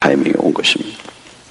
타이밍이 온 것입니다.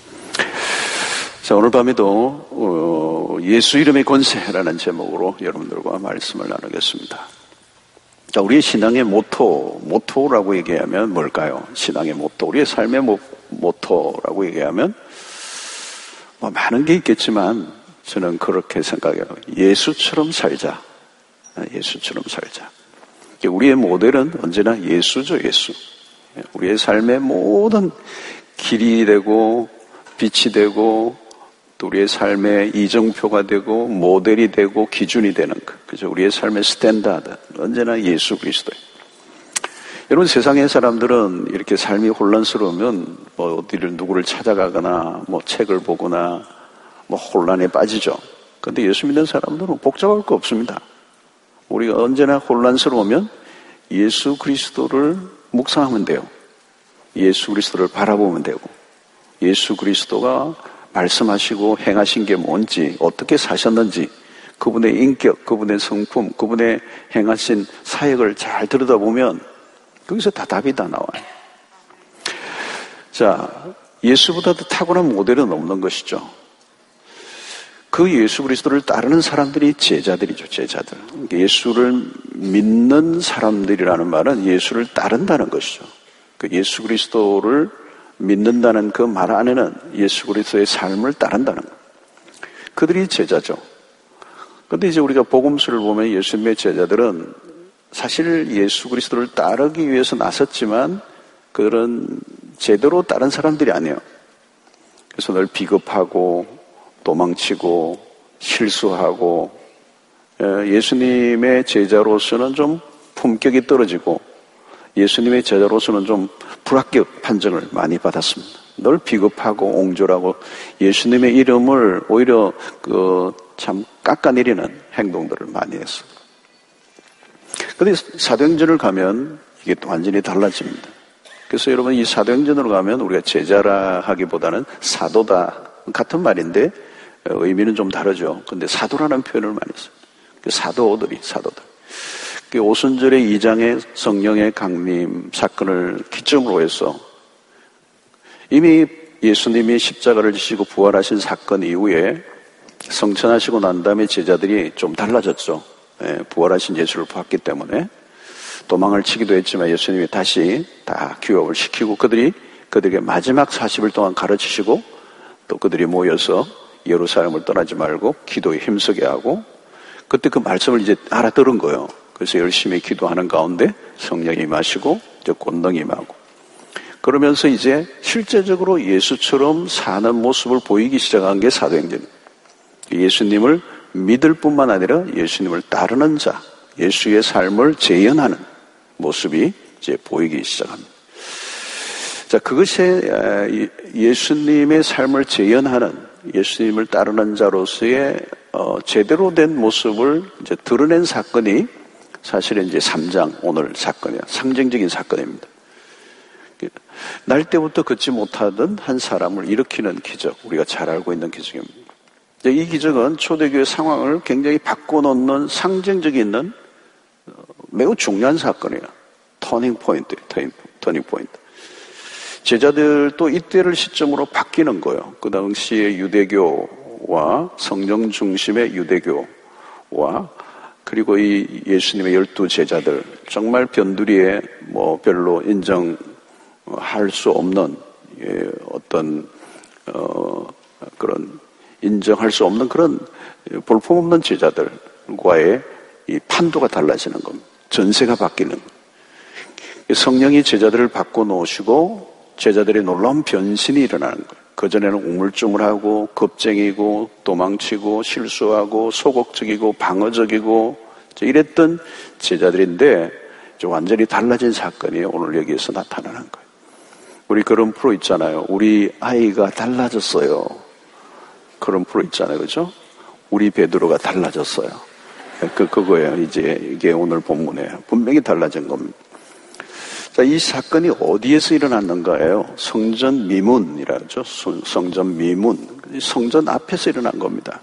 자, 오늘 밤에도 예수 이름의 권세라는 제목으로 여러분들과 말씀을 나누겠습니다. 자, 우리의 신앙의 모토라고 얘기하면 뭘까요? 신앙의 모토, 우리의 삶의 모토라고 얘기하면 많은 게 있겠지만 저는 그렇게 생각해요. 예수처럼 살자. 예수처럼 살자. 우리의 모델은 언제나 예수죠, 예수. 우리의 삶의 모든 길이 되고 빛이 되고 또 우리의 삶의 이정표가 되고 모델이 되고 기준이 되는 것. 그죠? 우리의 삶의 스탠다드. 언제나 예수 그리스도예요. 여러분, 세상의 사람들은 이렇게 삶이 혼란스러우면 어디를 누구를 찾아가거나 책을 보거나 혼란에 빠지죠. 그런데 예수 믿는 사람들은 복잡할 거 없습니다. 우리가 언제나 혼란스러우면 예수 그리스도를 묵상하면 돼요. 예수 그리스도를 바라보면 되고 예수 그리스도가 말씀하시고 행하신 게 뭔지, 어떻게 사셨는지, 그분의 인격, 그분의 성품, 그분의 행하신 사역을 잘 들여다보면 거기서 다 답이 다 나와요. 자, 예수보다 더 탁월한 모델은 없는 것이죠. 그 예수 그리스도를 따르는 사람들이 제자들이죠, 제자들. 예수를 믿는 사람들이라는 말은 예수를 따른다는 것이죠. 그 예수 그리스도를 믿는다는 그 말 안에는 예수 그리스도의 삶을 따른다는 것. 그들이 제자죠. 그런데 이제 우리가 복음서를 보면 예수님의 제자들은 사실 예수 그리스도를 따르기 위해서 나섰지만 그들은 제대로 따른 사람들이 아니에요. 그래서 늘 비겁하고 도망치고 실수하고 예수님의 제자로서는 좀 품격이 떨어지고 예수님의 제자로서는 좀 불합격 판정을 많이 받았습니다. 늘 비겁하고 옹졸하고 예수님의 이름을 오히려 참 깎아내리는 행동들을 많이 했어요. 그런데 사도행전을 가면 이게 또 완전히 달라집니다. 그래서 여러분, 이 사도행전으로 가면 우리가 제자라 하기보다는 사도다 같은 말인데 의미는 좀 다르죠. 근데 사도라는 표현을 많이 써요. 사도들. 오순절의 2장의 성령의 강림 사건을 기점으로 해서 이미 예수님이 십자가를 지시고 부활하신 사건 이후에 성천하시고 난 다음에 제자들이 좀 달라졌죠. 부활하신 예수를 봤기 때문에 도망을 치기도 했지만 예수님이 다시 다 규합을 시키고 그들에게 마지막 40일 동안 가르치시고 또 그들이 모여서 예루살렘을 떠나지 말고 기도에 힘쓰게 하고 그때 그 말씀을 이제 알아들은 거예요. 그래서 열심히 기도하는 가운데 성령이 임하시고 이제 권능이 임하고 그러면서 이제 실제적으로 예수처럼 사는 모습을 보이기 시작한 게 사도행전입니다. 예수님을 믿을 뿐만 아니라 예수님을 따르는 자, 예수의 삶을 재현하는 모습이 이제 보이기 시작합니다. 자, 그것이 예수님의 삶을 재현하는 예수님을 따르는 자로서의 제대로 된 모습을 이제 드러낸 사건이 사실은 이제 3장 오늘 사건이야. 상징적인 사건입니다. 날 때부터 걷지 못하던 한 사람을 일으키는 기적, 우리가 잘 알고 있는 기적입니다. 이 기적은 초대교회 상황을 굉장히 바꿔놓는 상징적인 매우 중요한 사건이에요. 터닝 포인트. 제자들도 이때를 시점으로 바뀌는 거예요. 그 당시의 유대교와 성령 중심의 유대교와 그리고 이 예수님의 12 제자들, 정말 변두리에 별로 인정할 수 없는 어떤 그런 인정할 수 없는 그런 볼품없는 제자들과의 이 판도가 달라지는 겁니다. 전세가 바뀌는 겁니다. 성령이 제자들을 바꿔놓으시고 제자들의 놀라운 변신이 일어나는 거예요. 그전에는 우물쭈물하고 겁쟁이고 도망치고 실수하고 소극적이고 방어적이고 이랬던 제자들인데 완전히 달라진 사건이 오늘 여기에서 나타나는 거예요. 우리 그런 프로 있잖아요. 우리 아이가 달라졌어요. 그런 프로 있잖아요. 그죠? 우리 베드로가 달라졌어요. 그거예요. 이제 이게 오늘 본문에 분명히 달라진 겁니다. 자, 이 사건이 어디에서 일어났는가예요? 성전 미문이라죠. 성전 미문. 성전 앞에서 일어난 겁니다.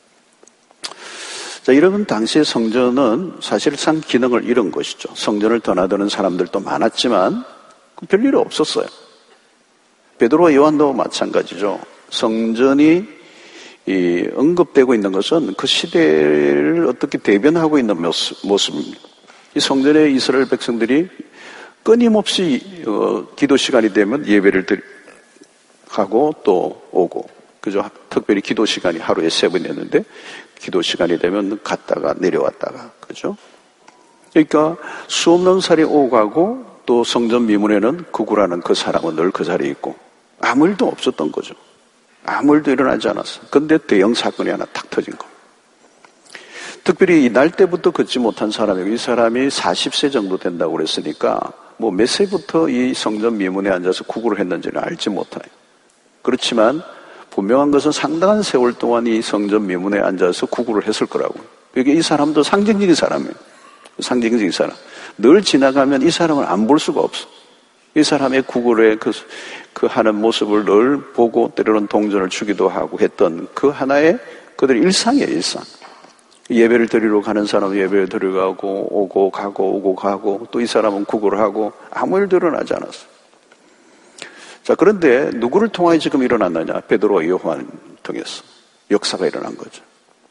자, 여러분, 당시의 성전은 사실상 기능을 잃은 것이죠. 성전을 드나드는 사람들도 많았지만 별일 없었어요. 베드로와 요한도 마찬가지죠. 성전이 언급되고 있는 것은 그 시대를 어떻게 대변하고 있는 모습입니다. 이 성전에 이스라엘 백성들이 끊임없이 기도 시간이 되면 예배를 하고 또 오고, 그죠? 특별히 기도 시간이 하루에 3번이었는데 기도 시간이 되면 갔다가 내려왔다가, 그죠? 그러니까 수없는 살이 오고 가고, 또 성전 미문에는 구구라는 그 사람은 늘 그 자리에 있고 아무 일도 없었던 거죠. 아무 일도 일어나지 않았어요. 그런데 대형 사건이 하나 탁 터진 거. 특별히 날 때부터 걷지 못한 사람이고, 이 사람이 40세 정도 된다고 그랬으니까 뭐 몇 세부터 이 성전 미문에 앉아서 구구를 했는지는 알지 못해요. 그렇지만 분명한 것은 상당한 세월 동안 이 성전 미문에 앉아서 구구를 했을 거라고요. 그러니까 이 사람도 상징적인 사람이에요. 상징적인 사람. 늘 지나가면 이 사람을 안 볼 수가 없어. 이 사람의 구구의 그 하는 모습을 늘 보고 때로는 동전을 주기도 하고 했던 그 하나의 그들의 일상이에요, 일상. 예배를 드리러 가는 사람은 예배를 드리러 가고, 오고 가고, 오고 가고, 또 이 사람은 구구를 하고 아무 일도 일어나지 않았어요. 자, 그런데 누구를 통하여 지금 일어났느냐? 베드로와 요한을 통해서 역사가 일어난 거죠.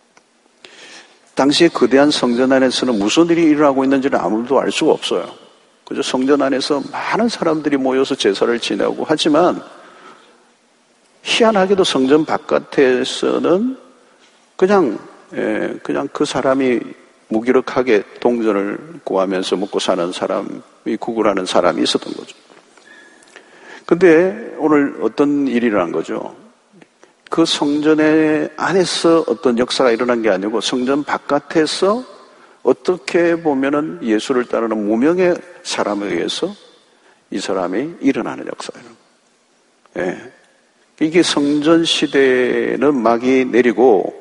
당시에 거대한 성전 안에서는 무슨 일이 일어나고 있는지는 아무도 알 수가 없어요. 그죠? 성전 안에서 많은 사람들이 모여서 제사를 지내고 하지만, 희한하게도 성전 바깥에서는 그냥 그 사람이 무기력하게 동전을 구하면서 먹고 사는 사람이, 구걸하는 사람이 있었던 거죠. 근데 오늘 어떤 일이 일어난 거죠? 그 성전의 안에서 어떤 역사가 일어난 게 아니고 성전 바깥에서 어떻게 보면은 예수를 따르는 무명의 사람에 의해서 이 사람이 일어나는 역사예요. 예. 이게 성전 시대는 막이 내리고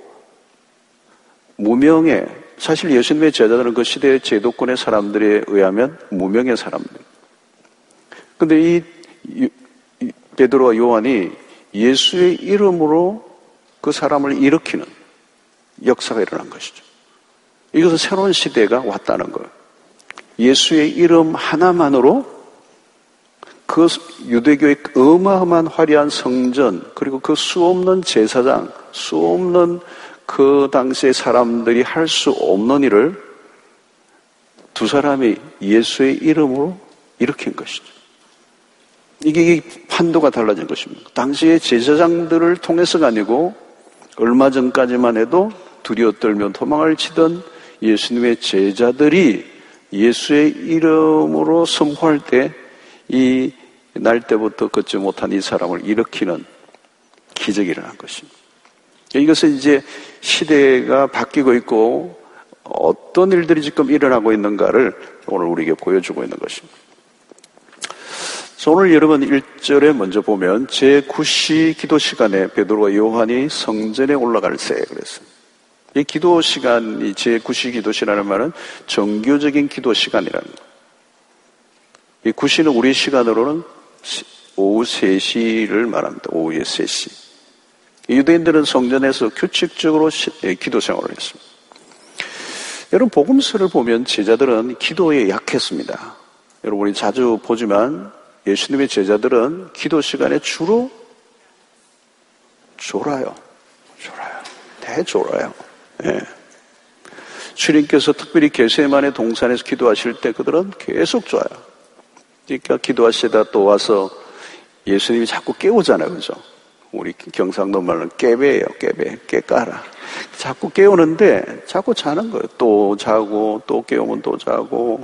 무명의, 사실 예수님의 제자들은 그 시대의 제도권의 사람들에 의하면 무명의 사람들. 근데 이 베드로와 요한이 예수의 이름으로 그 사람을 일으키는 역사가 일어난 것이죠. 이것은 새로운 시대가 왔다는 거예요. 예수의 이름 하나만으로 그 유대교의 어마어마한 화려한 성전, 그리고 그 수없는 제사장, 수없는 그 당시의 사람들이 할 수 없는 일을 두 사람이 예수의 이름으로 일으킨 것이죠. 이게 판도가 달라진 것입니다. 당시의 제사장들을 통해서가 아니고 얼마 전까지만 해도 두려워 떨며 도망을 치던 예수님의 제자들이 예수의 이름으로 선포할 때 이 날 때부터 걷지 못한 이 사람을 일으키는 기적이 일어난 것입니다. 이것은 이제 시대가 바뀌고 있고 어떤 일들이 지금 일어나고 있는가를 오늘 우리에게 보여주고 있는 것입니다. 오늘 여러분 1절에 먼저 보면 제9시 기도 시간에 베드로와 요한이 성전에 올라갈 새 그랬어요. 이 기도 시간이 제9시 기도 시라는 말은 정교적인 기도 시간이라는 거예요. 이 9시는 우리 시간으로는 오후 3시를 말합니다. 오후에 3시. 유대인들은 성전에서 규칙적으로 기도 생활을 했습니다. 여러분 복음서를 보면 제자들은 기도에 약했습니다. 여러분이 자주 보지만 예수님의 제자들은 기도 시간에 주로 졸아요. 대졸아요. 예. 주님께서 특별히 겟세마네 동산에서 기도하실 때 그들은 계속 졸아요. 그러니까 기도하시다 또 와서 예수님이 자꾸 깨우잖아요. 그죠? 우리 경상도 말로는 깨배예요. 깨까라. 자꾸 깨우는데 자꾸 자는 거예요. 또 자고 또 깨우면 또 자고.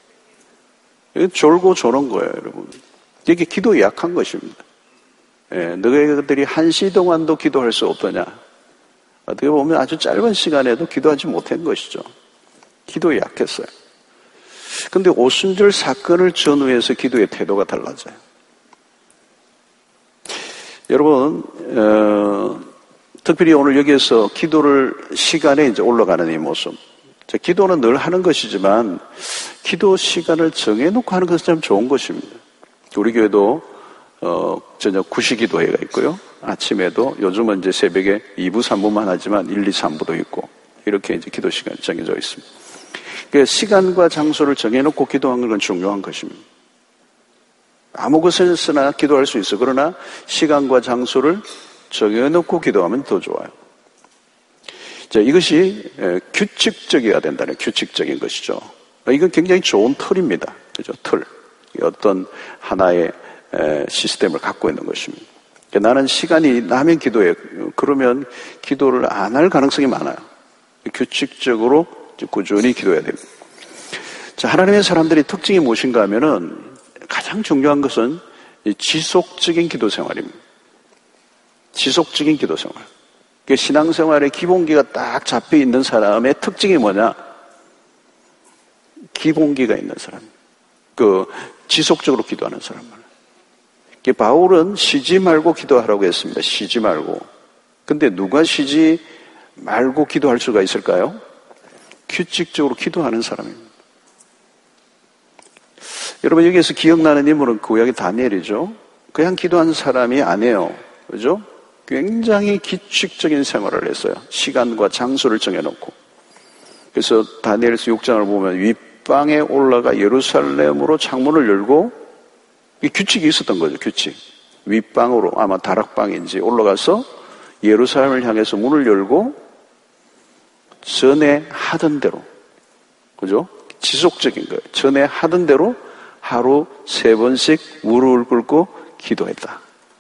졸고 조는 거예요, 여러분. 이게 기도에 약한 것입니다. 예, 너희들이 1시 동안도 기도할 수 없더냐. 어떻게 보면 아주 짧은 시간에도 기도하지 못한 것이죠. 기도에 약했어요. 그런데 오순절 사건을 전후해서 기도의 태도가 달라져요. 여러분, 특별히 오늘 여기에서 기도를 시간에 이제 올라가는 이 모습. 기도는 늘 하는 것이지만 기도 시간을 정해놓고 하는 것은 참 좋은 것입니다. 우리 교회도 저녁 9시 기도회가 있고요. 아침에도 요즘은 이제 새벽에 2부, 3부만 하지만 1, 2, 3부도 있고 이렇게 이제 기도 시간이 정해져 있습니다. 그러니까 시간과 장소를 정해놓고 기도하는 건 중요한 것입니다. 아무 곳에서나 기도할 수 있어. 그러나 시간과 장소를 정해놓고 기도하면 더 좋아요. 자, 이것이 규칙적이어야 된다는 규칙적인 것이죠. 이건 굉장히 좋은 틀입니다. 그죠? 틀. 어떤 하나의 시스템을 갖고 있는 것입니다. 나는 시간이 나면 기도해. 그러면 기도를 안 할 가능성이 많아요. 규칙적으로 꾸준히 기도해야 됩니다. 자, 하나님의 사람들의 특징이 무엇인가 하면은 가장 중요한 것은 지속적인 기도 생활입니다. 지속적인 기도 생활. 신앙생활의 기본기가 딱 잡혀 있는 사람의 특징이 뭐냐? 기본기가 있는 사람. 지속적으로 기도하는 사람만. 바울은 쉬지 말고 기도하라고 했습니다. 쉬지 말고. 근데 누가 쉬지 말고 기도할 수가 있을까요? 규칙적으로 기도하는 사람입니다. 여러분, 여기에서 기억나는 인물은 구약의 다니엘이죠. 그냥 기도하는 사람이 아니에요. 그죠? 굉장히 규칙적인 생활을 했어요. 시간과 장소를 정해놓고. 그래서 다니엘서 6장을 보면 윗방에 올라가 예루살렘으로 창문을 열고, 이 규칙이 있었던 거죠, 규칙. 윗방으로, 아마 다락방인지 올라가서 예루살렘을 향해서 문을 열고 전에 하던 대로, 그죠? 지속적인 거예요. 전에 하던 대로 하루 3번씩 무릎을 꿇고 기도했다.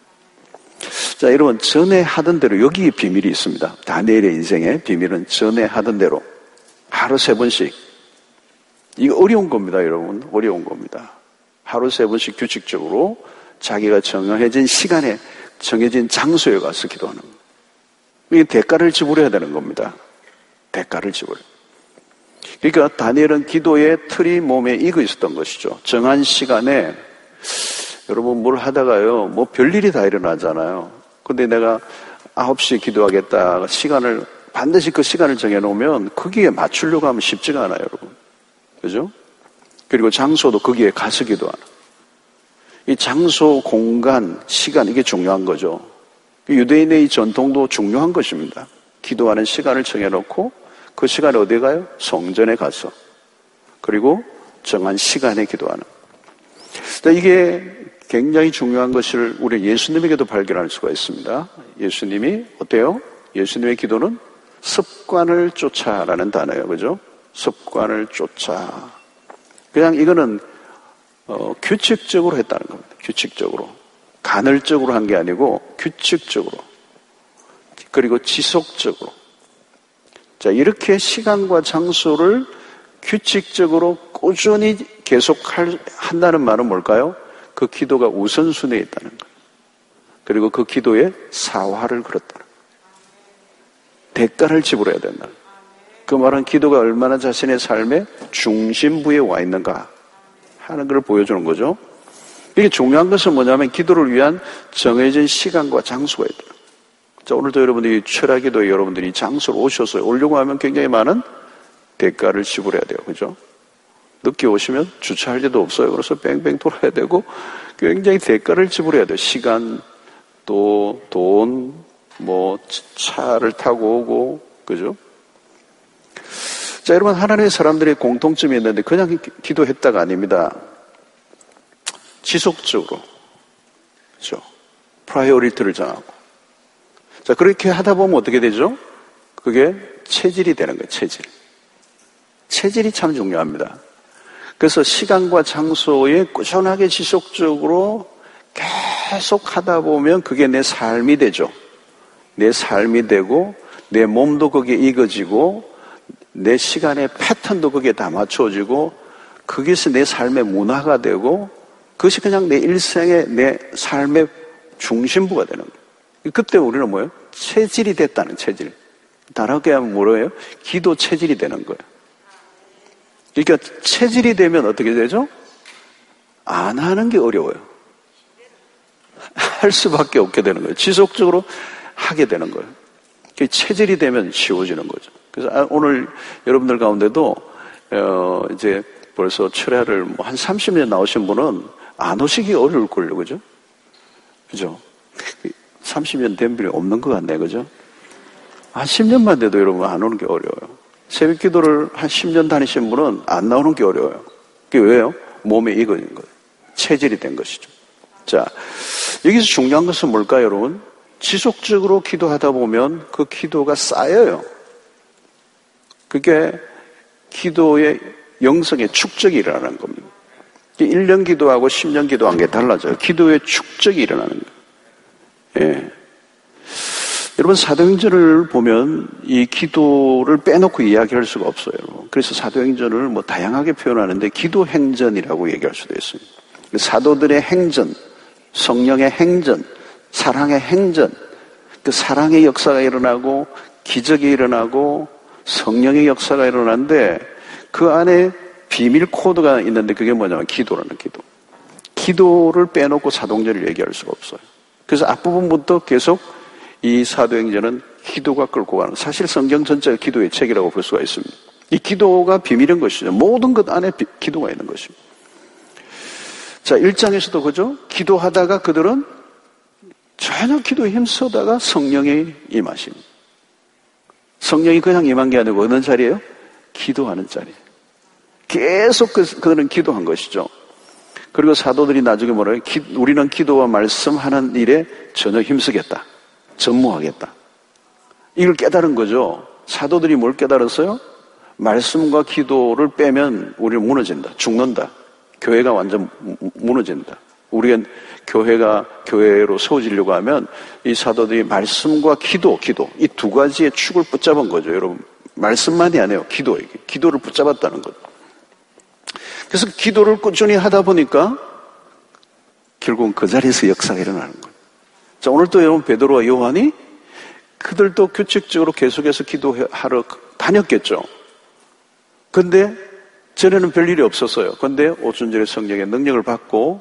자, 여러분, 전에 하던 대로, 여기에 비밀이 있습니다. 다니엘의 인생의 비밀은 전에 하던 대로 하루 3번씩. 이거 어려운 겁니다, 여러분. 어려운 겁니다. 하루 3번씩 규칙적으로 자기가 정해진 시간에, 정해진 장소에 가서 기도하는 거예요. 이게 대가를 지불해야 되는 겁니다. 대가를 지불해. 그러니까 다니엘은 기도의 틀이 몸에 익어 있었던 것이죠. 정한 시간에, 여러분 뭘 하다가요, 뭐 별일이 다 일어나잖아요. 근데 내가 9시에 기도하겠다. 시간을, 반드시 그 시간을 정해놓으면 거기에 맞추려고 하면 쉽지가 않아요, 여러분. 그죠? 그리고 장소도 거기에 가서 기도하는. 이 장소, 공간, 시간, 이게 중요한 거죠. 유대인의 이 전통도 중요한 것입니다. 기도하는 시간을 정해놓고 그 시간에 어디 가요? 성전에 가서. 그리고 정한 시간에 기도하는. 이게 굉장히 중요한 것을 우리 예수님에게도 발견할 수가 있습니다. 예수님이 어때요? 예수님의 기도는 습관을 쫓아라는 단어예요. 그죠? 습관을 쫓아. 그냥 이거는 규칙적으로 했다는 겁니다. 규칙적으로. 간헐적으로 한 게 아니고 규칙적으로. 그리고 지속적으로. 자, 이렇게 시간과 장소를 규칙적으로 꾸준히 계속 한다는 말은 뭘까요? 그 기도가 우선순위에 있다는 거예요. 그리고 그 기도에 사활을 걸었다는 거예요. 대가를 지불해야 된다. 그 말은 기도가 얼마나 자신의 삶의 중심부에 와 있는가 하는 걸 보여주는 거죠. 이게 중요한 것은 뭐냐면 기도를 위한 정해진 시간과 장소가 있다. 자, 오늘도 여러분들이 철학기도에 여러분들이 장소로 오셔서 오려고 하면 굉장히 많은 대가를 지불해야 돼요. 그죠? 늦게 오시면 주차할 데도 없어요. 그래서 뺑뺑 돌아야 되고 굉장히 대가를 지불해야 돼요. 시간, 또 돈, 뭐 차를 타고 오고, 그죠? 자, 여러분, 하나님의 사람들의 공통점이 있는데 그냥 기도했다가 아닙니다. 지속적으로, 그죠? 프라이어리티를 정하고. 자, 그렇게 하다 보면 어떻게 되죠? 그게 체질이 되는 거예요, 체질. 체질이 참 중요합니다. 그래서 시간과 장소에 꾸준하게 지속적으로 계속 하다 보면 그게 내 삶이 되죠. 내 삶이 되고, 내 몸도 거기에 익어지고, 내 시간의 패턴도 거기에 다 맞춰지고, 그것이 내 삶의 문화가 되고, 그것이 그냥 내 일생의, 내 삶의 중심부가 되는 거예요. 그때 우리는 뭐예요? 체질이 됐다는 체질. 다르게 하면 뭐예요? 기도 체질이 되는 거예요. 그러니까 체질이 되면 어떻게 되죠? 안 하는 게 어려워요. 할 수밖에 없게 되는 거예요. 지속적으로 하게 되는 거예요. 체질이 되면 쉬워지는 거죠. 그래서 오늘 여러분들 가운데도 이제 벌써 철야를 뭐 한 30년 나오신 분은 안 오시기 어려울걸요. 그죠? 그죠? 30년 된 분이 없는 것 같네. 그죠? 한 10년만 돼도 여러분 안 오는 게 어려워요. 새벽 기도를 한 10년 다니신 분은 안 나오는 게 어려워요. 그게 왜요? 몸에 익어진 거예요. 체질이 된 것이죠. 자, 여기서 중요한 것은 뭘까요, 여러분? 지속적으로 기도하다 보면 그 기도가 쌓여요. 그게 기도의 영성의 축적이 일어나는 겁니다. 1년 기도하고 10년 기도한 게 달라져요. 기도의 축적이 일어나는 거예요. 예. 여러분, 사도행전을 보면 이 기도를 빼놓고 이야기할 수가 없어요. 그래서 사도행전을 뭐 다양하게 표현하는데 기도행전이라고 얘기할 수도 있습니다. 사도들의 행전, 성령의 행전, 사랑의 행전, 그 사랑의 역사가 일어나고 기적이 일어나고 성령의 역사가 일어나는데 그 안에 비밀 코드가 있는데 그게 뭐냐면 기도라는 기도. 기도를 빼놓고 사도행전을 얘기할 수가 없어요. 그래서 앞부분부터 계속 이 사도행전은 기도가 끌고 가는, 사실 성경 전체가 기도의 책이라고 볼 수가 있습니다. 이 기도가 비밀인 것이죠. 모든 것 안에 기도가 있는 것입니다. 자, 1장에서도 그죠? 기도하다가 그들은 전혀 기도에 힘쓰다가 성령이 임하십니다. 성령이 그냥 임한 게 아니고 어느 자리예요? 기도하는 자리예요. 계속 그들은 기도한 것이죠. 그리고 사도들이 나중에 뭐라고 해요? 우리는 기도와 말씀하는 일에 전혀 힘쓰겠다. 전무하겠다. 이걸 깨달은 거죠. 사도들이 뭘 깨달았어요? 말씀과 기도를 빼면 우리는 무너진다. 죽는다. 교회가 완전 무너진다. 우리가 교회가 교회로 세워지려고 하면 이 사도들이 말씀과 기도 이 두 가지의 축을 붙잡은 거죠. 여러분, 말씀만이 아니에요. 기도를 붙잡았다는 거죠. 그래서 기도를 꾸준히 하다 보니까 결국은 그 자리에서 역사가 일어나는 거예요. 자, 오늘도 여러분 베드로와 요한이 그들도 규칙적으로 계속해서 기도하러 다녔겠죠. 근데 전에는 별일이 없었어요. 근데 오순절에 성령의 능력을 받고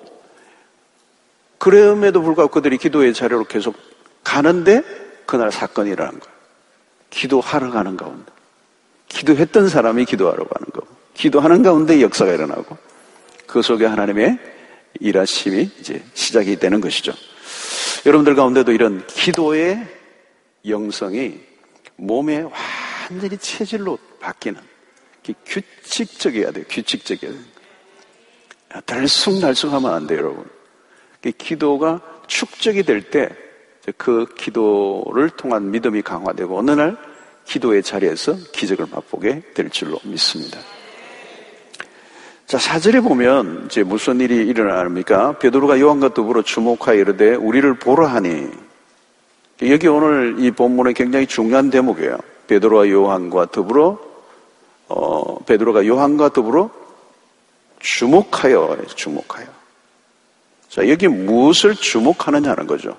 그럼에도 불구하고 그들이 기도의 자리로 계속 가는데 그날 사건이 일어난 거예요. 기도하러 가는 가운데. 기도했던 사람이 기도하러 가는 거고 기도하는 가운데 역사가 일어나고 그 속에 하나님의 일하심이 이제 시작이 되는 것이죠. 여러분들 가운데도 이런 기도의 영성이 몸에 완전히 체질로 바뀌는 규칙적이어야 돼요. 규칙적이어야 돼요. 들쑥날쑥하면 안 돼요, 여러분. 기도가 축적이 될 때 그 기도를 통한 믿음이 강화되고 어느 날 기도의 자리에서 기적을 맛보게 될 줄로 믿습니다. 자, 4절에 보면 이제 무슨 일이 일어납니까? 베드로가 요한과 더불어 주목하여 이르되 우리를 보라 하니. 여기 오늘 이 본문의 굉장히 중요한 대목이에요. 베드로가 요한과 더불어 주목하여. 자, 여기 무엇을 주목하느냐는 거죠.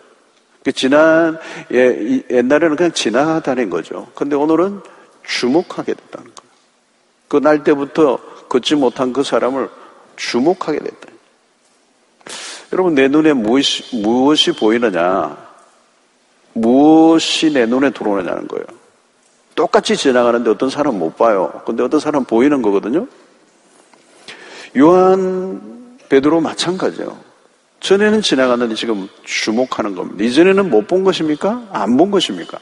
옛날에는 그냥 지나가다는 거죠. 근데 오늘은 주목하게 됐다는 거예요. 그 날 때부터 걷지 못한 그 사람을 주목하게 됐다. 여러분, 내 눈에 무엇이 보이느냐? 무엇이 내 눈에 들어오느냐는 거예요. 똑같이 지나가는데 어떤 사람은 못 봐요. 근데 어떤 사람은 보이는 거거든요. 요한, 베드로 마찬가지예요. 전에는 지나갔는데 지금 주목하는 겁니다. 이전에는 못 본 것입니까? 안 본 것입니까?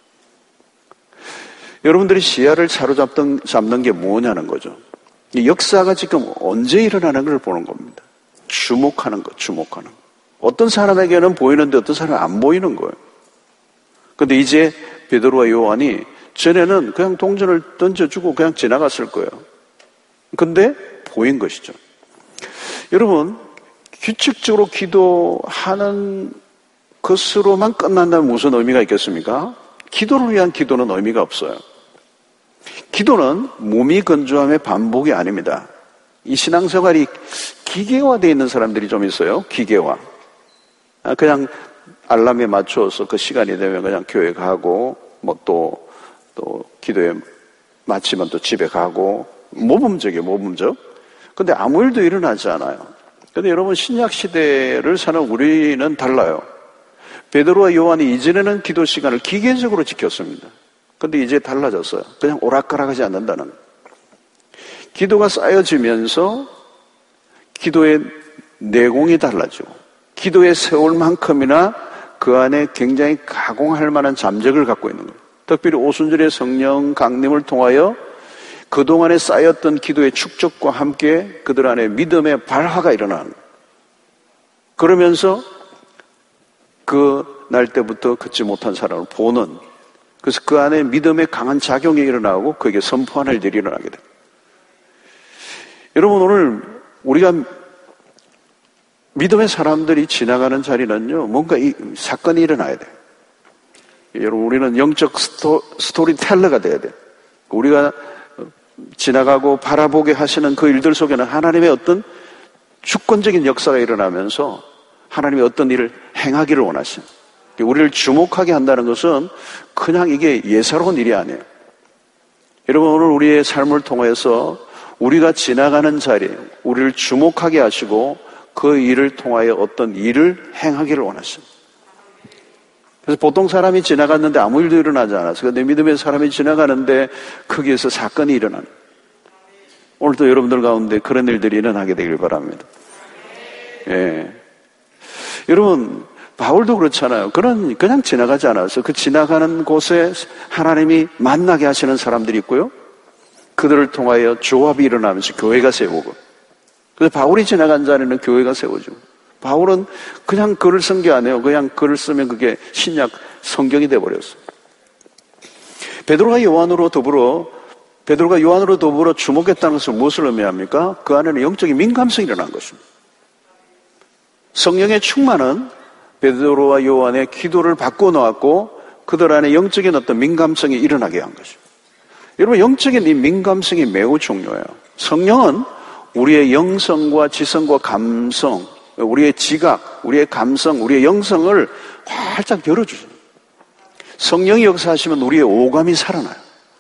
여러분들이 시야를 잡는 게 뭐냐는 거죠. 이 역사가 지금 언제 일어나는 걸 보는 겁니다. 주목하는 것. 어떤 사람에게는 보이는데 어떤 사람은 안 보이는 거예요. 그런데 이제 베드로와 요한이 전에는 그냥 동전을 던져주고 그냥 지나갔을 거예요. 근데 보인 것이죠. 여러분, 규칙적으로 기도하는 것으로만 끝난다면 무슨 의미가 있겠습니까? 기도를 위한 기도는 의미가 없어요. 기도는 몸이 건조함의 반복이 아닙니다. 이 신앙생활이 기계화되어 있는 사람들이 좀 있어요. 기계화. 그냥 알람에 맞춰서 그 시간이 되면 그냥 교회 가고 또 기도에 마치면 또 집에 가고 모범적. 근데 아무 일도 일어나지 않아요. 근데 여러분, 신약 시대를 사는 우리는 달라요. 베드로와 요한이 이전에는 기도 시간을 기계적으로 지켰습니다. 근데 이제 달라졌어요. 그냥 오락가락하지 않는다는. 기도가 쌓여지면서 기도의 내공이 달라지고 기도의 세월만큼이나 그 안에 굉장히 가공할 만한 잠적을 갖고 있는 거예요. 특별히 오순절의 성령 강림을 통하여 그동안에 쌓였던 기도의 축적과 함께 그들 안에 믿음의 발화가 일어나는 거예요. 그러면서 그 날 때부터 걷지 못한 사람을 보는, 그래서 그 안에 믿음의 강한 작용이 일어나고 그에게 선포하는 일들이 일어나게 됩니다. 여러분, 오늘 우리가 믿음의 사람들이 지나가는 자리는요, 뭔가 이 사건이 일어나야 돼요. 여러분, 우리는 영적 스토리텔러가 돼야 돼요. 우리가 지나가고 바라보게 하시는 그 일들 속에는 하나님의 어떤 주권적인 역사가 일어나면서 하나님의 어떤 일을 행하기를 원하십니다. 우리를 주목하게 한다는 것은 그냥 이게 예사로운 일이 아니에요. 여러분, 오늘 우리의 삶을 통해서 우리가 지나가는 자리, 우리를 주목하게 하시고 그 일을 통하여 어떤 일을 행하기를 원하십니다. 그래서 보통 사람이 지나갔는데 아무 일도 일어나지 않아서, 그런데 믿음의 사람이 지나가는데 거기에서 사건이 일어나는, 오늘도 여러분들 가운데 그런 일들이 일어나게 되길 바랍니다. 예. 여러분, 바울도 그렇잖아요. 그냥 지나가지 않아서 그 지나가는 곳에 하나님이 만나게 하시는 사람들이 있고요. 그들을 통하여 조합이 일어나면서 교회가 세우고. 그래서 바울이 지나간 자리는 교회가 세워지고. 바울은 그냥 글을 쓴 게 아니에요. 그냥 글을 쓰면 그게 신약 성경이 돼버렸어요. 베드로가 요한으로 더불어 주목했다는 것은 무엇을 의미합니까? 그 안에는 영적인 민감성이 일어난 것입니다. 성령의 충만은 베드로와 요한의 기도를 바꿔놓았고 그들 안에 영적인 어떤 민감성이 일어나게 한 것입니다. 여러분, 영적인 이 민감성이 매우 중요해요. 성령은 우리의 영성과 지성과 감성, 우리의 지각, 우리의 감성, 우리의 영성을 활짝 열어주세요. 성령이 역사하시면 우리의 오감이 살아나요.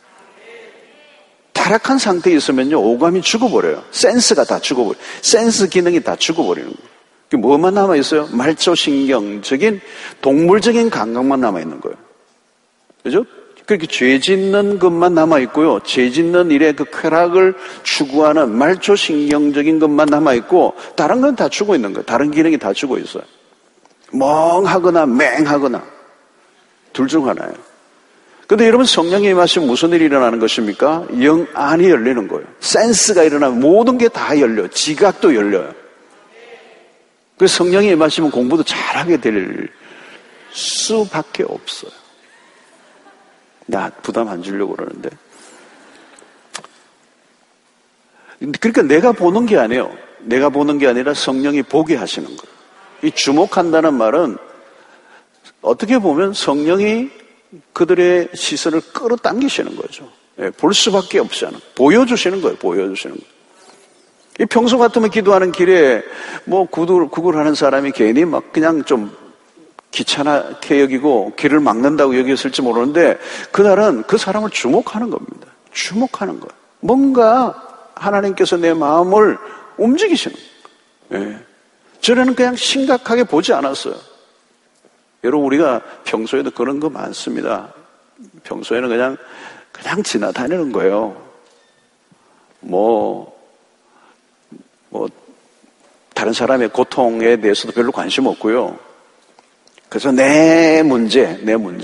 타락한 상태에 있으면요, 오감이 죽어버려요. 센스가 다 죽어버려요. 센스 기능이 다 죽어버리는 거예요. 뭐만 남아있어요? 말초신경적인, 동물적인 감각만 남아있는 거예요. 그죠? 그렇게 죄 짓는 것만 남아있고요. 죄 짓는 일에 그 쾌락을 추구하는 말초신경적인 것만 남아있고, 다른 건 다 죽어 있는 거예요. 다른 기능이 다 죽어 있어요. 멍하거나 맹하거나, 둘 중 하나예요. 근데 여러분, 성령이 임하시면 무슨 일이 일어나는 것입니까? 영 안이 열리는 거예요. 센스가 일어나면 모든 게 다 열려요. 지각도 열려요. 그래서 성령이 임하시면 공부도 잘하게 될 수밖에 없어요. 나 부담 안 주려고 그러는데. 그러니까 내가 보는 게 아니에요. 내가 보는 게 아니라 성령이 보게 하시는 거예요. 이 주목한다는 말은 어떻게 보면 성령이 그들의 시선을 끌어당기시는 거죠. 볼 수밖에 없지 않아요. 보여주시는 거예요. 보여주시는 거예요. 이 평소 같으면 기도하는 길에 뭐 구글하는 사람이 괜히 막 그냥 좀 귀찮게 여기고 길을 막는다고 여겼을지 모르는데 그날은 그 사람을 주목하는 겁니다. 주목하는 거예요. 뭔가 하나님께서 내 마음을 움직이시는 거예요. 예. 저는 그냥 심각하게 보지 않았어요. 여러분, 우리가 평소에도 그런 거 많습니다. 평소에는 그냥 지나다니는 거예요. 다른 사람의 고통에 대해서도 별로 관심 없고요. 그래서 내 문제,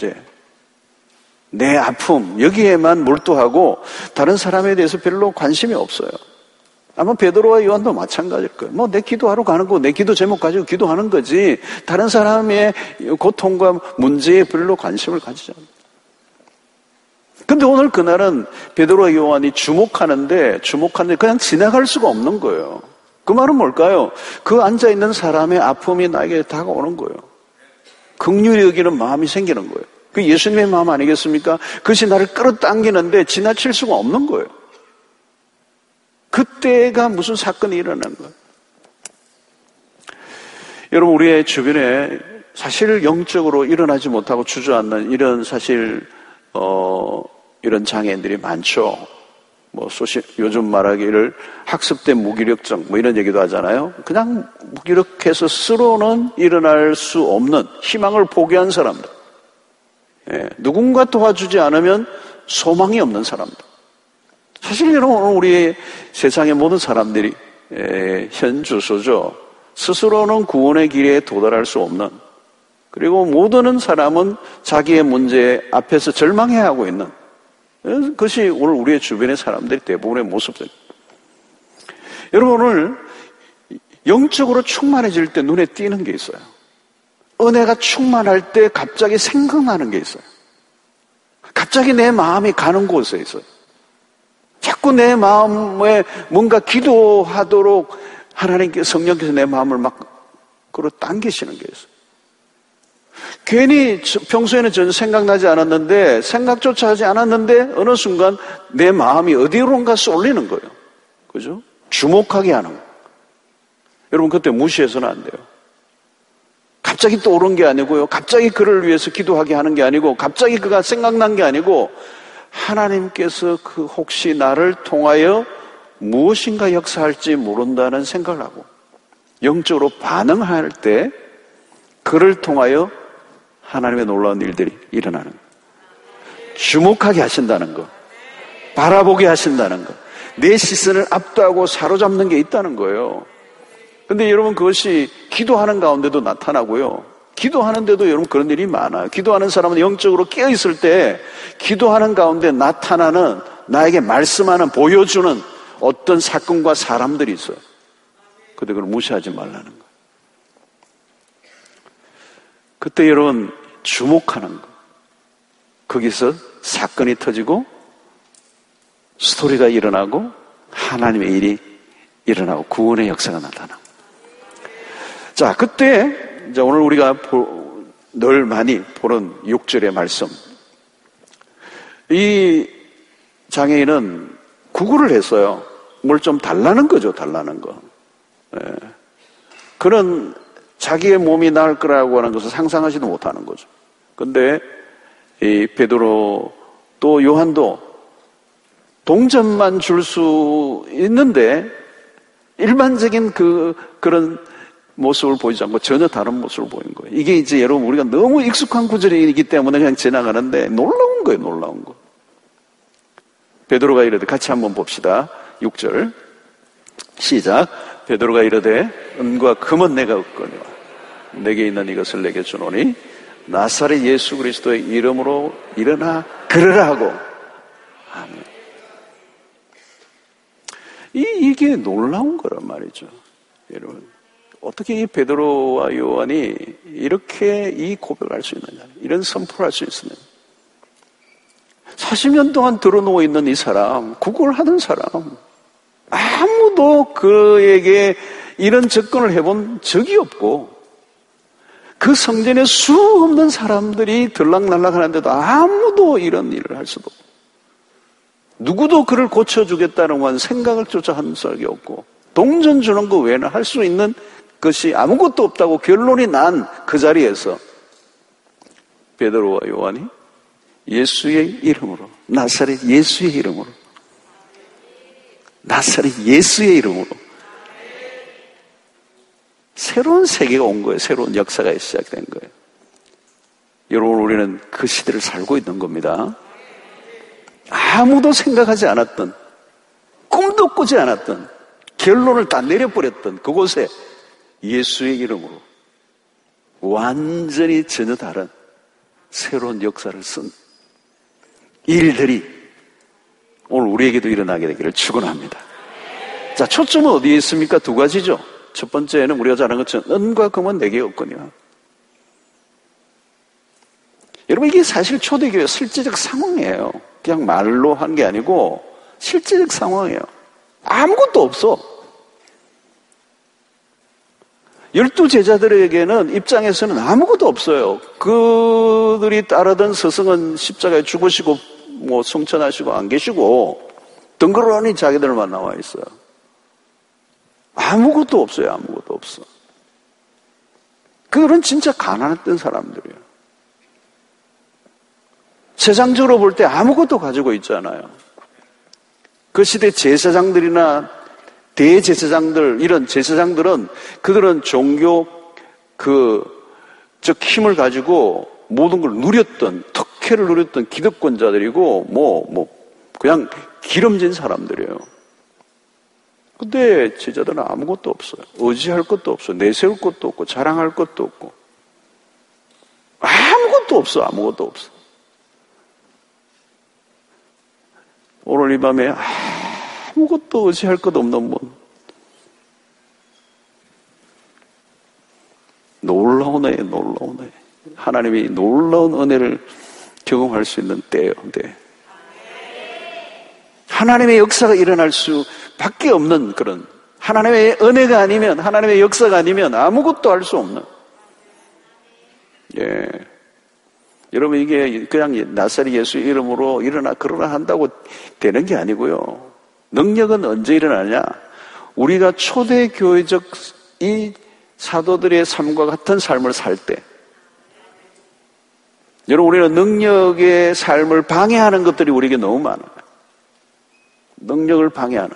내 아픔, 여기에만 몰두하고 다른 사람에 대해서 별로 관심이 없어요. 아마 베드로와 요한도 마찬가지일 거예요. 내 기도하러 가는 거, 내 기도 제목 가지고 기도하는 거지, 다른 사람의 고통과 문제에 별로 관심을 가지지 않아요. 근데 오늘 그날은 베드로와 요한이 주목하는데 그냥 지나갈 수가 없는 거예요. 그 말은 뭘까요? 그 앉아있는 사람의 아픔이 나에게 다가오는 거예요. 긍휼히 여기는 마음이 생기는 거예요. 그 예수님의 마음 아니겠습니까? 그것이 나를 끌어당기는데 지나칠 수가 없는 거예요. 그때가 무슨 사건이 일어난 거예요. 여러분, 우리의 주변에 사실 영적으로 일어나지 못하고 주저앉는 이런 이런 장애인들이 많죠. 요즘 말하기를 학습된 무기력증, 이런 얘기도 하잖아요. 그냥 무기력해서 스스로는 일어날 수 없는 희망을 포기한 사람들. 예, 누군가 도와주지 않으면 소망이 없는 사람들. 사실 여러분, 우리 세상의 모든 사람들이 현 주소죠. 스스로는 구원의 길에 도달할 수 없는, 그리고 모든 사람은 자기의 문제 앞에서 절망해하고 있는, 그것이 오늘 우리의 주변의 사람들이 대부분의 모습입니다. 여러분, 오늘 영적으로 충만해질 때 눈에 띄는 게 있어요. 은혜가 충만할 때 갑자기 생각나는 게 있어요. 갑자기 내 마음이 가는 곳에 있어요. 자꾸 내 마음에 뭔가 기도하도록 하나님께서, 성령께서 내 마음을 막 끌어당기시는 게 있어요. 괜히 평소에는 전혀 생각나지 않았는데, 생각조차 하지 않았는데 어느 순간 내 마음이 어디론가 쏠리는 거예요. 그죠? 주목하게 하는 거예요. 여러분, 그때 무시해서는 안 돼요. 갑자기 떠오른 게 아니고요. 갑자기 그를 위해서 기도하게 하는 게 아니고, 갑자기 그가 생각난 게 아니고, 하나님께서 그 혹시 나를 통하여 무엇인가 역사할지 모른다는 생각을 하고, 영적으로 반응할 때 그를 통하여 하나님의 놀라운 일들이 일어나는 거예요. 주목하게 하신다는 거, 바라보게 하신다는 거, 내 시선을 압도하고 사로잡는 게 있다는 거예요. 근데 여러분, 그것이 기도하는 가운데도 나타나고요. 기도하는데도 여러분 그런 일이 많아요. 기도하는 사람은 영적으로 깨어있을 때 기도하는 가운데 나타나는, 나에게 말씀하는, 보여주는 어떤 사건과 사람들이 있어요. 근데 그걸 무시하지 말라는 거예요. 그때 여러분 주목하는 거, 거기서 사건이 터지고 스토리가 일어나고 하나님의 일이 일어나고 구원의 역사가 나타나고. 자, 그때 이제 오늘 우리가 늘 많이 보는 6절의 말씀, 이 장애인은 구걸을 했어요. 뭘 좀 달라는 거죠. 달라는 거. 예. 그는 자기의 몸이 나을 거라고 하는 것을 상상하지도 못하는 거죠. 근데 이 베드로 또 요한도 동전만 줄 수 있는데 일반적인 그런 모습을 보이지 않고 전혀 다른 모습을 보인 거예요. 이게 이제 여러분 우리가 너무 익숙한 구절이기 때문에 그냥 지나가는데 놀라운 거예요. 놀라운 거. 베드로가 이르되, 같이 한번 봅시다. 6절 시작. 베드로가 이르되 은과 금은 내가 없거니와 내게 있는 이것을 내게 주노니 나사렛 예수 그리스도의 이름으로 일어나 걸으라 하고. 아멘. 이게 놀라운 거란 말이죠. 여러분, 어떻게 이 베드로와 요한이 이렇게 이 고백을 할 수 있느냐, 이런 선포를 할 수 있느냐. 40년 동안 들어누워 있는 이 사람, 구걸하는 사람, 아무도 그에게 이런 접근을 해본 적이 없고, 그 성전에 수 없는 사람들이 들락날락 하는데도 아무도 이런 일을 할 수도 없고, 누구도 그를 고쳐주겠다는 건 생각을 조차 한 적이 없고, 동전 주는 거 외에는 할 수 있는 것이 아무것도 없다고 결론이 난 그 자리에서 베드로와 요한이 예수의 이름으로, 나사렛 예수의 이름으로, 나사렛 예수의 이름으로 새로운 세계가 온 거예요. 새로운 역사가 시작된 거예요. 여러분, 우리는 그 시대를 살고 있는 겁니다. 아무도 생각하지 않았던, 꿈도 꾸지 않았던, 결론을 다 내려버렸던 그곳에 예수의 이름으로 완전히 전혀 다른 새로운 역사를 쓴 일들이 오늘 우리에게도 일어나게 되기를 축원합니다. 자, 초점은 어디에 있습니까? 두 가지죠. 첫 번째는 우리가 잘 아는 것처럼 은과 금은 내게 없거니와. 여러분, 이게 사실 초대교회의 실제적 상황이에요. 그냥 말로 한 게 아니고 실제적 상황이에요. 아무것도 없어. 12 제자들에게는 입장에서는 아무것도 없어요. 그들이 따르던 스승은 십자가에 죽으시고 성천하시고 안 계시고 덩그러니 자기들만 나와 있어요. 아무것도 없어요. 아무것도 없어. 그들은 진짜 가난했던 사람들이에요. 세상적으로 볼 때 아무것도 가지고 있잖아요. 그 시대 제사장들이나 대제사장들, 이런 제사장들은 그들은 종교 힘을 가지고 모든 걸 누렸던, 특혜를 누렸던 기득권자들이고 그냥 기름진 사람들이에요. 근데 제자들은 아무것도 없어요. 의지할 것도 없어요. 내세울 것도 없고 자랑할 것도 없고 아무것도 없어. 아무것도 없어. 오늘 이 밤에 아무것도 의지할 것 없는 분, 놀라운 애. 하나님이 놀라운 은혜를 경험할 수 있는 때예요. 네. 하나님의 역사가 일어날 수밖에 없는 그런, 하나님의 은혜가 아니면, 하나님의 역사가 아니면 아무것도 할 수 없는. 예. 여러분, 이게 그냥 나사렛 예수 이름으로 그러나 한다고 되는 게 아니고요. 능력은 언제 일어나냐? 우리가 초대교회적 이 사도들의 삶과 같은 삶을 살 때. 여러분, 우리는 능력의 삶을 방해하는 것들이 우리에게 너무 많아요. 능력을 방해하는.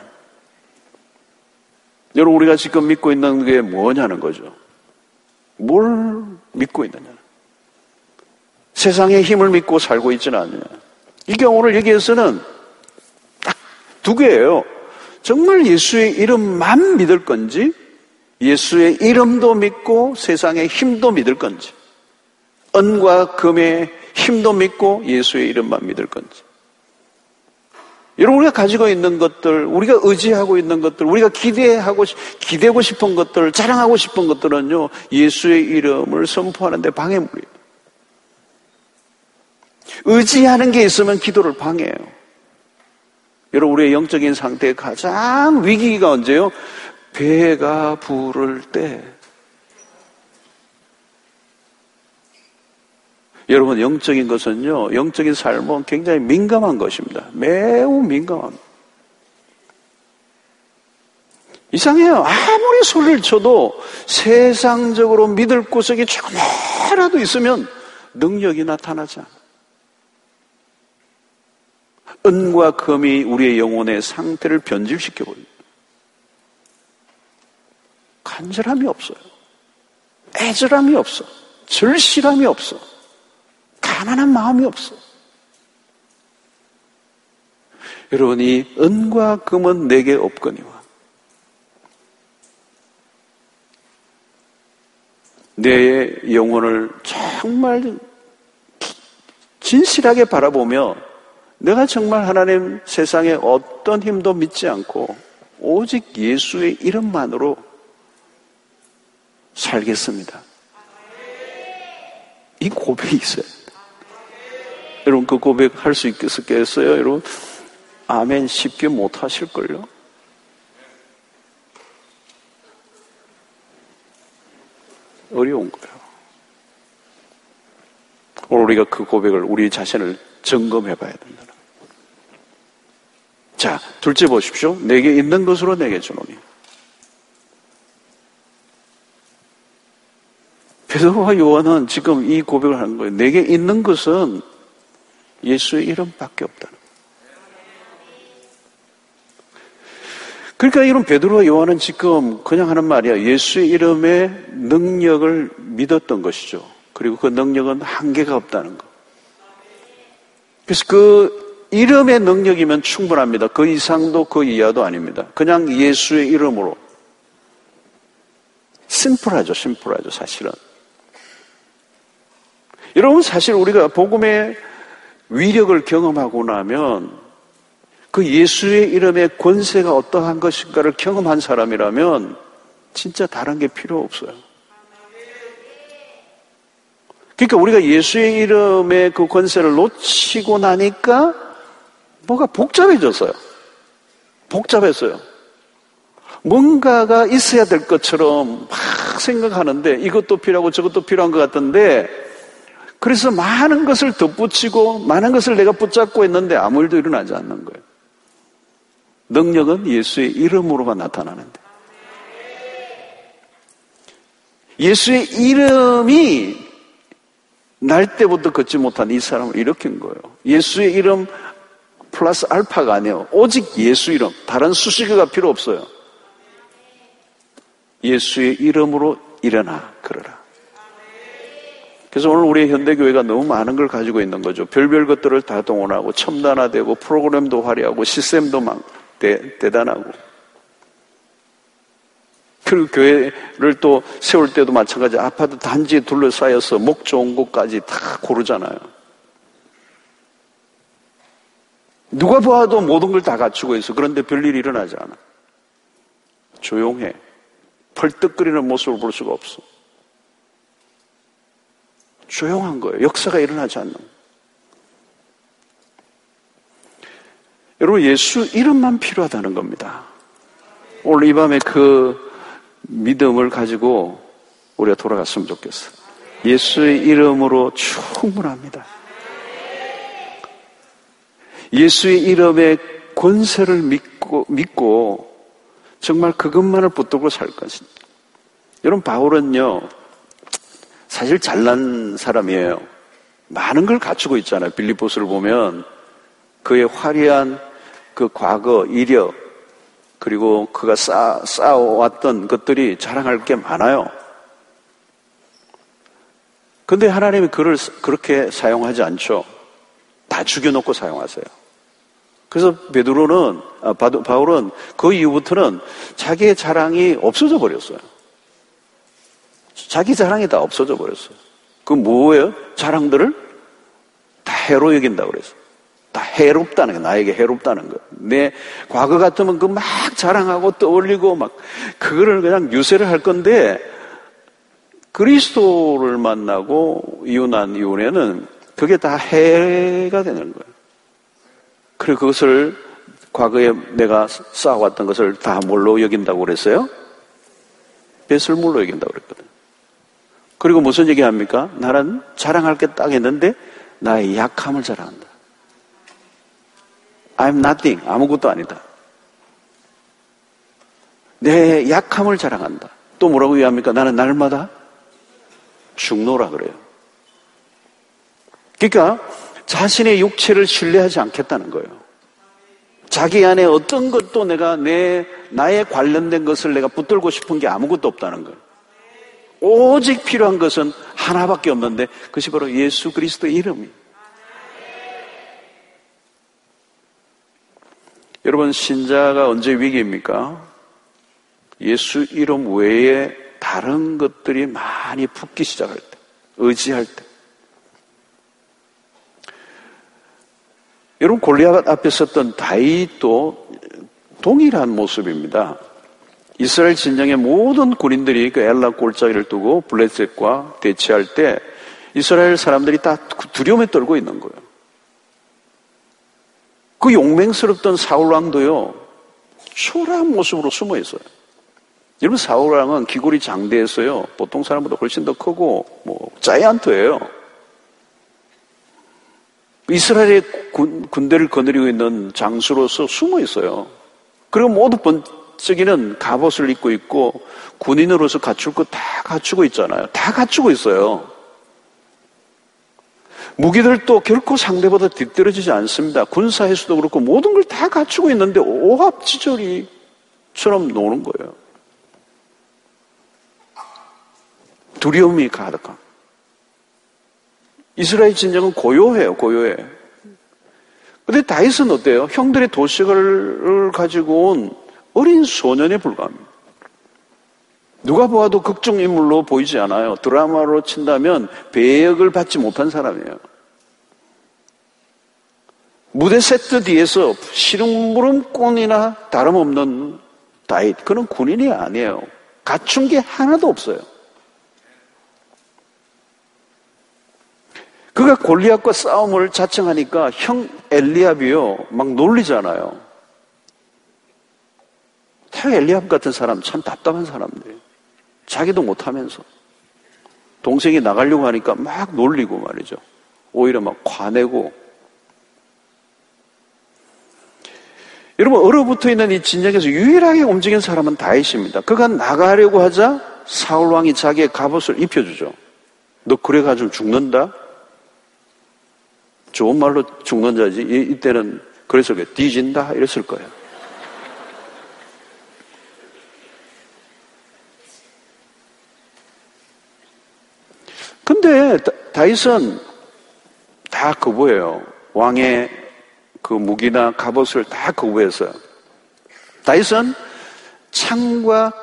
여러분, 우리가 지금 믿고 있는 게 뭐냐는 거죠. 뭘 믿고 있느냐. 세상의 힘을 믿고 살고 있지는 않느냐. 이게 오늘 여기에서는 딱 두 개예요. 정말 예수의 이름만 믿을 건지, 예수의 이름도 믿고 세상의 힘도 믿을 건지, 은과 금의 힘도 믿고 예수의 이름만 믿을 건지. 여러분, 우리가 가지고 있는 것들, 우리가 의지하고 있는 것들, 우리가 기대고 싶은 것들, 자랑하고 싶은 것들은요, 예수의 이름을 선포하는 데 방해물이에요. 의지하는 게 있으면 기도를 방해해요. 여러분, 우리의 영적인 상태의 가장 위기가 언제요? 배가 부를 때. 여러분, 영적인 것은요, 영적인 삶은 굉장히 민감한 것입니다. 매우 민감합니다. 이상해요. 아무리 소리를 쳐도 세상적으로 믿을 구석이 조금 하나도 있으면 능력이 나타나지 않아요. 은과 금이 우리의 영혼의 상태를 변질시켜버립니다. 간절함이 없어요. 애절함이 없어. 절실함이 없어. 가난한 마음이 없어. 여러분, 이 은과 금은 내게 없거니와 내 영혼을 정말 진실하게 바라보며 내가 정말 하나님 세상에 어떤 힘도 믿지 않고 오직 예수의 이름만으로 살겠습니다. 이 고백이 있어요. 여러분, 그 고백 할 수 있겠어요? 여러분, 아멘 쉽게 못 하실걸요? 어려운 거예요. 오늘 우리가 그 고백을, 우리 자신을 점검해 봐야 된다. 자, 둘째 보십시오. 내게 있는 것으로 내게 주노니. 베드로와 요한은 지금 이 고백을 하는 거예요. 내게 있는 것은 예수의 이름밖에 없다는 거예요. 그러니까 이런 베드로와 요한은 지금 그냥 하는 말이야. 예수의 이름의 능력을 믿었던 것이죠. 그리고 그 능력은 한계가 없다는 거. 그래서 그 이름의 능력이면 충분합니다. 그 이상도 그 이하도 아닙니다. 그냥 예수의 이름으로. 심플하죠, 사실은. 여러분, 사실 우리가 복음의 위력을 경험하고 나면 그 예수의 이름의 권세가 어떠한 것인가를 경험한 사람이라면 진짜 다른 게 필요 없어요. 그러니까 우리가 예수의 이름의 그 권세를 놓치고 나니까 뭐가 복잡해졌어요. 복잡했어요. 뭔가가 있어야 될 것처럼 막 생각하는데 이것도 필요하고 저것도 필요한 것 같은데 그래서 많은 것을 덧붙이고 많은 것을 내가 붙잡고 있는데 아무 일도 일어나지 않는 거예요. 능력은 예수의 이름으로만 나타나는데 예수의 이름이 날 때부터 걷지 못한 이 사람을 일으킨 거예요. 예수의 이름 플러스 알파가 아니에요. 오직 예수 이름. 다른 수식어가 필요 없어요. 예수의 이름으로 일어나 걸어라. 그래서 오늘 우리 현대교회가 너무 많은 걸 가지고 있는 거죠. 별별 것들을 다 동원하고 첨단화되고 프로그램도 화려하고 시스템도 대단하고 그리고 교회를 또 세울 때도 마찬가지. 아파트 단지에 둘러싸여서 목 좋은 곳까지 다 고르잖아요. 누가 봐도 모든 걸 다 갖추고 있어. 그런데 별일이 일어나지 않아. 조용해. 펄떡거리는 모습을 볼 수가 없어. 조용한 거예요. 역사가 일어나지 않는 거예요. 여러분, 예수 이름만 필요하다는 겁니다. 오늘 이 밤에 그 믿음을 가지고 우리가 돌아갔으면 좋겠어요. 예수의 이름으로 충분합니다. 예수의 이름의 권세를 믿고 정말 그것만을 붙들고 살 것입니다. 여러분, 바울은요, 사실 잘난 사람이에요. 많은 걸 갖추고 있잖아요. 빌립보서를 보면 그의 화려한 그 과거, 이력, 그리고 그가 쌓아왔던 것들이 자랑할 게 많아요. 근데 하나님이 그를 그렇게 사용하지 않죠. 다 죽여놓고 사용하세요. 그래서 바울은 그 이후부터는 자기의 자랑이 없어져 버렸어요. 자기 자랑이 다 없어져 버렸어요. 그 뭐예요? 자랑들을 다 해로 여긴다고 그랬어요. 다 해롭다는 거예요. 나에게 해롭다는 거. 내 과거 같으면 그 막 자랑하고 떠올리고 막 그거를 그냥 유세를 할 건데 그리스도를 만나고 이혼한 이후에는 그게 다 해가 되는 거예요. 그리고 그것을 과거에 내가 쌓아왔던 것을 다 뭘로 여긴다고 그랬어요? 배설물로 여긴다고 그랬거든요. 그리고 무슨 얘기 합니까? 나는 자랑할 게 딱 있는데 나의 약함을 자랑한다. I'm nothing. 아무것도 아니다. 내 약함을 자랑한다. 또 뭐라고 얘기합니까? 나는 날마다 죽노라 그래요. 그러니까 자신의 육체를 신뢰하지 않겠다는 거예요. 자기 안에 어떤 것도 나에 관련된 것을 내가 붙들고 싶은 게 아무것도 없다는 거예요. 오직 필요한 것은 하나밖에 없는데 그것이 바로 예수 그리스도의 이름이에요. 여러분, 신자가 언제 위기입니까? 예수 이름 외에 다른 것들이 많이 붙기 시작할 때, 의지할 때. 여러분, 골리앗 앞에 섰던 다윗도 동일한 모습입니다. 이스라엘 진영의 모든 군인들이 그 엘라 골짜기를 두고 블레셋과 대치할 때 이스라엘 사람들이 다 두려움에 떨고 있는 거예요. 그 용맹스럽던 사울왕도요, 초라한 모습으로 숨어 있어요. 여러분, 사울왕은 기골이 장대했어요. 보통 사람보다 훨씬 더 크고, 자이언트예요. 이스라엘의 군대를 거느리고 있는 장수로서 숨어 있어요. 그리고 모두 번쩍이는 갑옷을 입고 있고, 군인으로서 갖출 거 다 갖추고 있잖아요. 다 갖추고 있어요. 무기들도 결코 상대보다 뒤떨어지지 않습니다. 군사에서도 그렇고 모든 걸 다 갖추고 있는데 오합지졸이처럼 노는 거예요. 두려움이 가득한. 이스라엘 진영은 고요해요. 고요해. 근데 다윗은 어때요? 형들의 도식을 가지고 온 어린 소년에 불과합니다. 누가 보아도 극중인물로 보이지 않아요. 드라마로 친다면 배역을 받지 못한 사람이에요. 무대 세트 뒤에서 시름무름꾼이나 다름없는 다윗, 그는 군인이 아니에요. 갖춘 게 하나도 없어요. 그가 골리앗과 싸움을 자청하니까 형 엘리압이요 막 놀리잖아요. 형 엘리압 같은 사람 참 답답한 사람들이에요. 자기도 못하면서 동생이 나가려고 하니까 막 놀리고 말이죠. 오히려 막 화내고. 여러분, 얼어붙어 있는 이 진영에서 유일하게 움직인 사람은 다윗입니다. 그가 나가려고 하자 사울왕이 자기의 갑옷을 입혀주죠. 너 그래가지고 죽는다? 좋은 말로 죽는 자지. 이때는 그래서 뒤진다 이랬을 거예요. 근데 다윗은 다 거부해요. 왕의 그 무기나 갑옷을 다 거부했어요. 다윗은 창과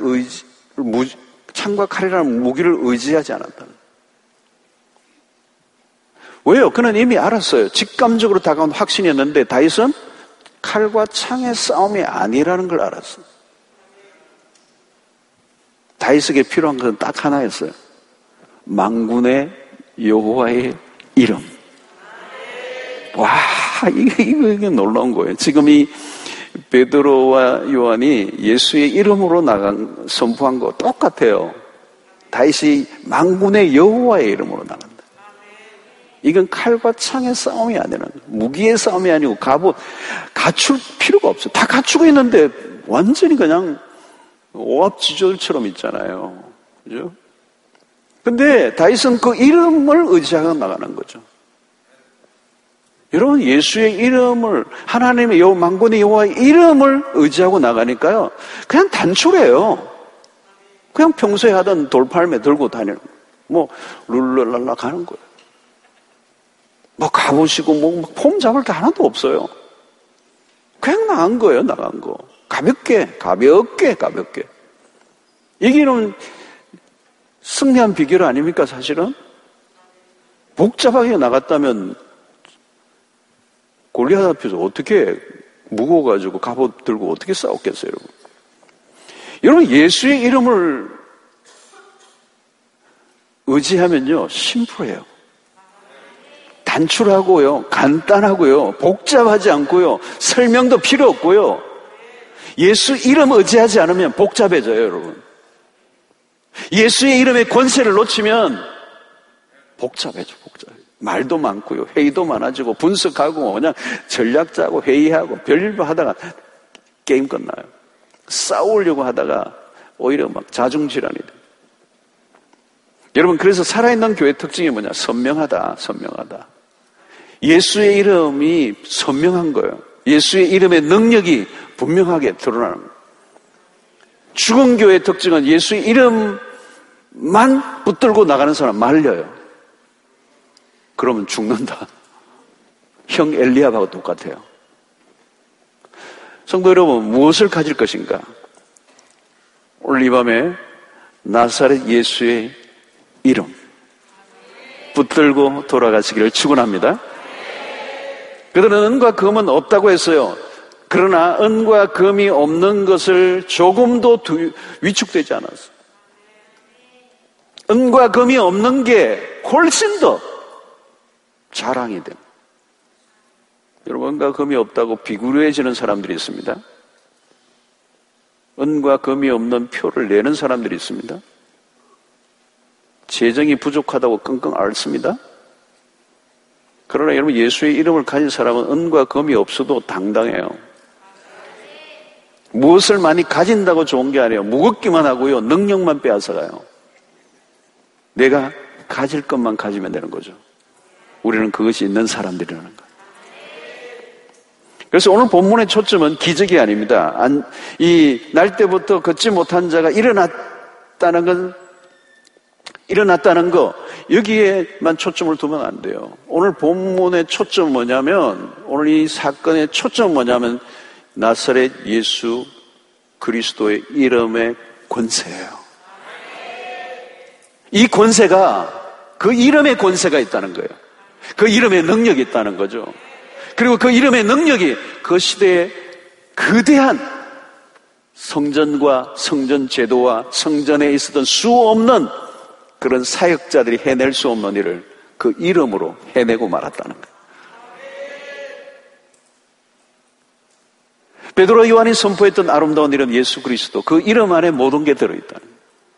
칼이라는 무기를 의지하지 않았다. 왜요? 그는 이미 알았어요. 직감적으로 다가온 확신이었는데 다윗은 칼과 창의 싸움이 아니라는 걸 알았어요. 다윗에게 필요한 것은 딱 하나였어요. 만군의 여호와의 이름. 와, 이게 놀라운 거예요. 지금 이 베드로와 요한이 예수의 이름으로 선포한 거 똑같아요. 다윗이 만군의 여호와의 이름으로 나간다. 이건 칼과 창의 싸움이 아니라 무기의 싸움이 아니고 갑옷 갖출 필요가 없어요. 다 갖추고 있는데 완전히 그냥 오합지졸처럼 있잖아요. 그죠? 근데 다윗은 그 이름을 의지하고 나가는 거죠. 여러분, 예수의 이름을, 하나님의 만군의 여호와의 이름을 의지하고 나가니까요, 그냥 단출해요. 그냥 평소에 하던 돌팔매 들고 다니는 거예요. 뭐 룰랄랄라 가는 거예요. 뭐 가보시고 뭐 폼 잡을 게 하나도 없어요. 그냥 나간 거예요. 나간 거. 가볍게. 이기는 승리한 비결 아닙니까, 사실은? 복잡하게 나갔다면 골리앗 앞에서 어떻게 무거워가지고 갑옷 들고 어떻게 싸웠겠어요, 여러분? 여러분, 예수의 이름을 의지하면요, 심플해요. 단출하고요, 간단하고요, 복잡하지 않고요, 설명도 필요 없고요. 예수 이름 의지하지 않으면 복잡해져요, 여러분. 예수의 이름의 권세를 놓치면 복잡해져. 말도 많고요, 회의도 많아지고, 분석하고, 그냥 전략 짜고, 회의하고, 별일도 하다가 게임 끝나요. 싸우려고 하다가 오히려 막 자중질환이 돼요. 여러분, 그래서 살아있는 교회 특징이 뭐냐? 선명하다. 예수의 이름이 선명한 거예요. 예수의 이름의 능력이 분명하게 드러나는 거예요. 죽은 교회의 특징은 예수의 이름만 붙들고 나가는 사람 말려요. 그러면 죽는다. 형 엘리압하고 똑같아요. 성도 여러분, 무엇을 가질 것인가? 오늘 이 밤에 나사렛 예수의 이름 붙들고 돌아가시기를 축원합니다. 그들은 은과 금은 없다고 했어요. 그러나 은과 금이 없는 것을 조금도 위축되지 않았어요. 은과 금이 없는 게 훨씬 더 자랑이 됩니다. 여러분, 은과 금이 없다고 비굴해지는 사람들이 있습니다. 은과 금이 없는 표를 내는 사람들이 있습니다. 재정이 부족하다고 끙끙 앓습니다. 그러나 여러분, 예수의 이름을 가진 사람은 은과 금이 없어도 당당해요. 무엇을 많이 가진다고 좋은 게 아니에요. 무겁기만 하고요, 능력만 빼앗아가요. 내가 가질 것만 가지면 되는 거죠. 우리는 그것이 있는 사람들이라는 거예요. 그래서 오늘 본문의 초점은 기적이 아닙니다. 이 날 때부터 걷지 못한 자가 일어났다는 거, 여기에만 초점을 두면 안 돼요. 오늘 본문의 초점은 뭐냐면, 오늘 이 사건의 초점은 뭐냐면, 나사렛 예수 그리스도의 이름의 권세예요. 이 권세가, 그 이름의 권세가 있다는 거예요. 그 이름의 능력이 있다는 거죠. 그리고 그 이름의 능력이 그 시대에 거대한 성전과 성전 제도와 성전에 있었던 수 없는 그런 사역자들이 해낼 수 없는 일을 그 이름으로 해내고 말았다는 거예요. 베드로 요한이 선포했던 아름다운 이름 예수 그리스도, 그 이름 안에 모든 게 들어있다는 거예요.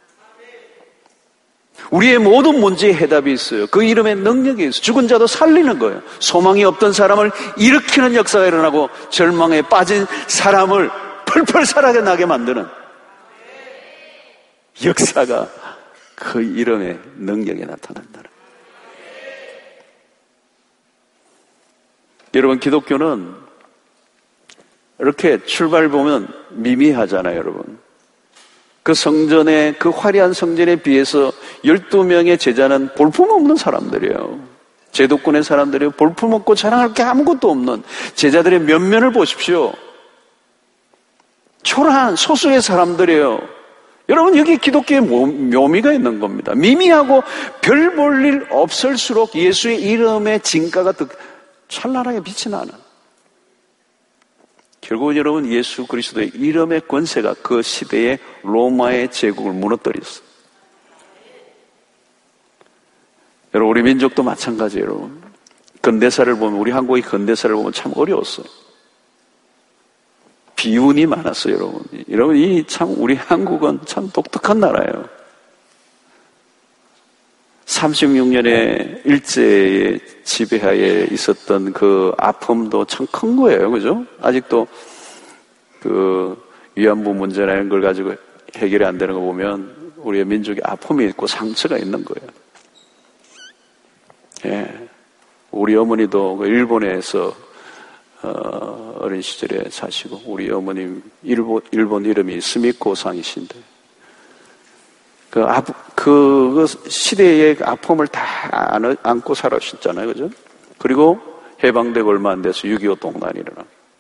우리의 모든 문제에 해답이 있어요. 그 이름의 능력이 있어요. 죽은 자도 살리는 거예요. 소망이 없던 사람을 일으키는 역사가 일어나고, 절망에 빠진 사람을 펄펄 살아나게 만드는 역사가 그 이름의 능력에 나타난다는 거예요. 여러분, 기독교는 이렇게 출발 보면 미미하잖아요, 여러분. 그 성전에, 그 화려한 성전에 비해서 12명의 제자는 볼품없는 사람들이에요. 제도권의 사람들이에요. 볼품없고 자랑할 게 아무것도 없는 제자들의 면면을 보십시오. 초라한 소수의 사람들이에요. 여러분, 여기 기독교의 묘미가 있는 겁니다. 미미하고 별 볼 일 없을수록 예수의 이름의 진가가 더 찬란하게 빛이 나는, 결국은 여러분, 예수 그리스도의 이름의 권세가 그 시대의 로마의 제국을 무너뜨렸어요. 여러분, 우리 민족도 마찬가지예요, 여러분. 근대사를 보면, 우리 한국의 근대사를 보면 참 어려웠어요. 비운이 많았어요, 여러분. 여러분, 우리 한국은 참 독특한 나라예요. 36년의 일제의 지배하에 있었던 그 아픔도 참 큰 거예요, 그죠? 아직도 그 위안부 문제나 이런 걸 가지고 해결이 안 되는 거 보면 우리의 민족의 아픔이 있고 상처가 있는 거예요. 예. 우리 어머니도 일본에서 어린 시절에 사시고, 우리 어머님 일본 이름이 스미코 상이신데, 그 시대의 아픔을 다 안고 살아오셨잖아요, 그죠? 그리고 해방되고 얼마 안 돼서 6.25 동란이 일어나.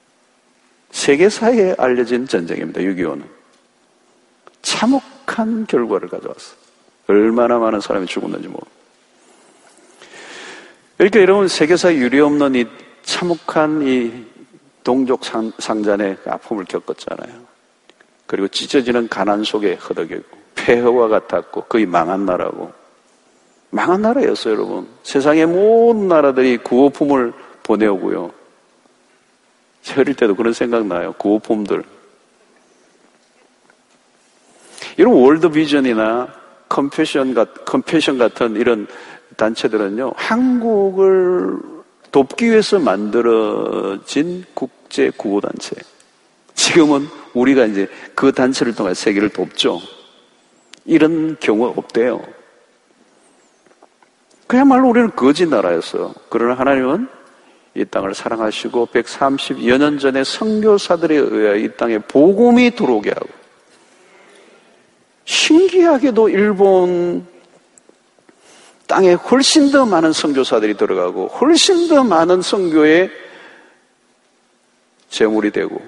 세계사에 알려진 전쟁입니다, 6.25는. 참혹한 결과를 가져왔어요. 얼마나 많은 사람이 죽었는지 모르고. 그러니까 여러분, 세계사에 유례없는 이 참혹한 이 동족 상잔의 아픔을 겪었잖아요. 그리고 찢어지는 가난 속에 허덕였고, 폐허와 같았고, 거의 망한 나라고. 망한 나라였어요, 여러분. 세상의 모든 나라들이 구호품을 보내오고요. 어릴 때도 그런 생각 나요. 구호품들. 여러분, 월드비전이나 컴패션 같은 이런 단체들은요, 한국을 돕기 위해서 만들어진 국제 구호단체. 지금은 우리가 이제 그 단체를 통해 세계를 돕죠. 이런 경우가 없대요. 그야말로 우리는 거지 나라였어요. 그러나 하나님은 이 땅을 사랑하시고 130여 년 전에 선교사들에 의하여 이 땅에 복음이 들어오게 하고, 신기하게도 일본 땅에 훨씬 더 많은 선교사들이 들어가고 훨씬 더 많은 선교의 제물이 되고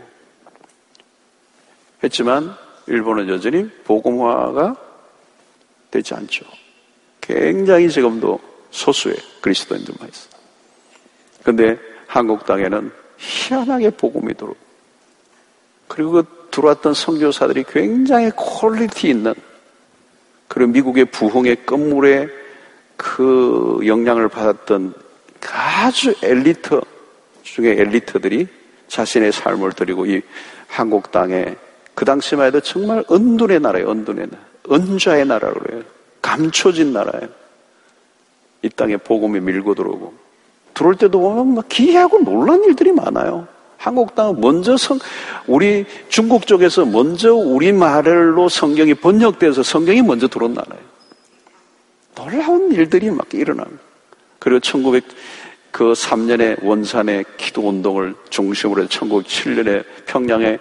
했지만 일본은 여전히 복음화가 되지 않죠. 굉장히 지금도 소수의 그리스도인들만 있어요. 그런데 한국 땅에는 희한하게 복음이 들어오고, 그리고 그 들어왔던 선교사들이 굉장히 퀄리티 있는, 그리고 미국의 부흥의 끝물에 그 영향을 받았던 아주 엘리트 중에 엘리트들이 자신의 삶을 드리고 이 한국 땅에, 그 당시만 해도 정말 은둔의 나라예요. 은둔의 나라. 은좌의 나라로 그래요. 감춰진 나라예요. 이 땅에 복음이 밀고 들어오고, 들어올 때도 보면 막 기이하고 놀란 일들이 많아요. 한국 땅은 먼저 우리 중국 쪽에서 먼저 우리 말로 성경이 번역돼서 성경이 먼저 들어온 나라예요. 놀라운 일들이 막 일어납니다. 그리고 1903년에 원산의 기도 운동을 중심으로 해서 1907년에 평양에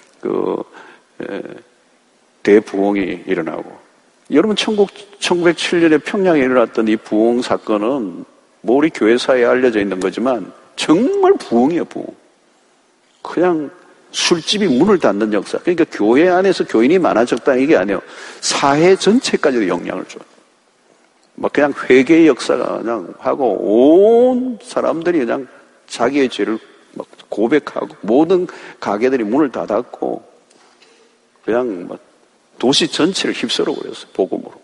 대부흥이 일어나고, 여러분 1907년에 평양에 일어났던 이 부흥 사건은 뭐 우리 교회사에 알려져 있는 거지만 정말 부흥이에요, 부흥. 그냥 술집이 문을 닫는 역사. 그러니까 교회 안에서 교인이 많아졌다는 이게 아니에요. 사회 전체까지도 영향을 줘요. 막 그냥 회개의 역사가 그냥 하고, 온 사람들이 그냥 자기의 죄를 막 고백하고, 모든 가게들이 문을 닫았고, 그냥 막 도시 전체를 휩쓸어 버렸어요, 복음으로.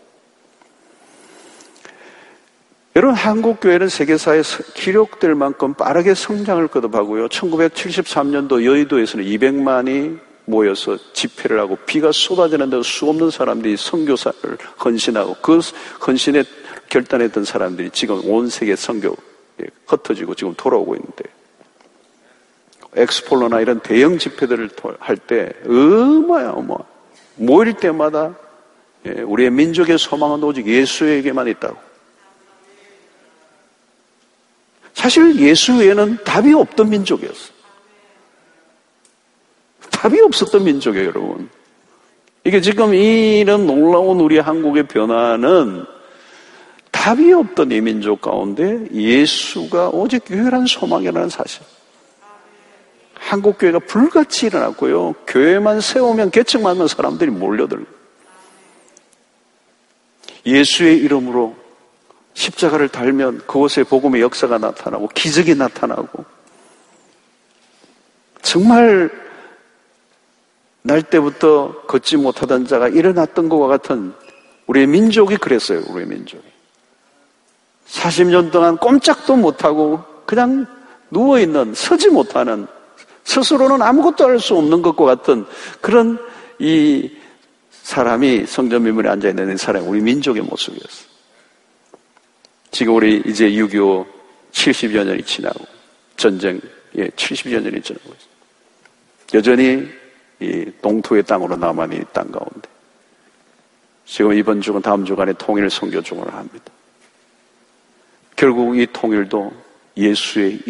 여러분, 한국교회는 세계사에 기록될 만큼 빠르게 성장을 거듭하고요. 1973년도 여의도에서는 200만이 모여서 집회를 하고, 비가 쏟아지는데도 수없는 사람들이 선교사를 헌신하고, 그 헌신에 결단했던 사람들이 지금 온 세계 선교에 흩어지고 지금 돌아오고 있는데, 엑스폴로나 이런 대형 집회들을 할 때 모일 때마다 우리의 민족의 소망은 오직 예수에게만 있다고. 사실 예수 외에는 답이 없던 민족이었어요. 답이 없었던 민족이에요, 여러분. 이게 지금 이런 놀라운 우리 한국의 변화는 답이 없던 이 민족 가운데 예수가 오직 유일한 소망이라는 사실. 한국교회가 불같이 일어났고요. 교회만 세우면, 개척만 하면 사람들이 몰려들고, 예수의 이름으로 십자가를 달면 그곳에 복음의 역사가 나타나고 기적이 나타나고, 정말 날 때부터 걷지 못하던 자가 일어났던 것과 같은 우리의 민족이 그랬어요. 우리의 민족이 40년 동안 꼼짝도 못하고 그냥 누워있는, 서지 못하는, 스스로는 아무것도 할 수 없는 것과 같은 그런 이 사람이 성전 미문에 앉아있는 사람이 우리 민족의 모습이었어요. 지금 우리 이제 6.25 70여 년이 지나고 전쟁 70여 년이 지나고 있어요. 여전히 이 동토의 땅으로 남아있는 이 땅 가운데 지금 이번 주간 다음 주간에 통일 선교 중을 합니다. 결국 이 통일도 예수의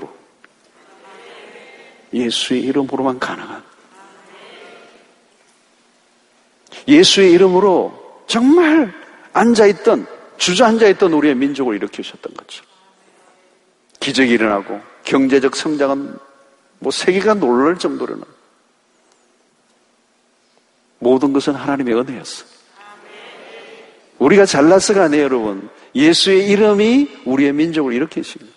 이름으로만 가능한, 예수의 이름으로 정말 주저앉아있던 우리의 민족을 일으키셨던 거죠. 기적이 일어나고 경제적 성장은 세계가 놀랄 정도로는 모든 것은 하나님의 은혜였어요. 우리가 잘나서가 아니에요, 여러분. 예수의 이름이 우리의 민족을 일으키신 거예요.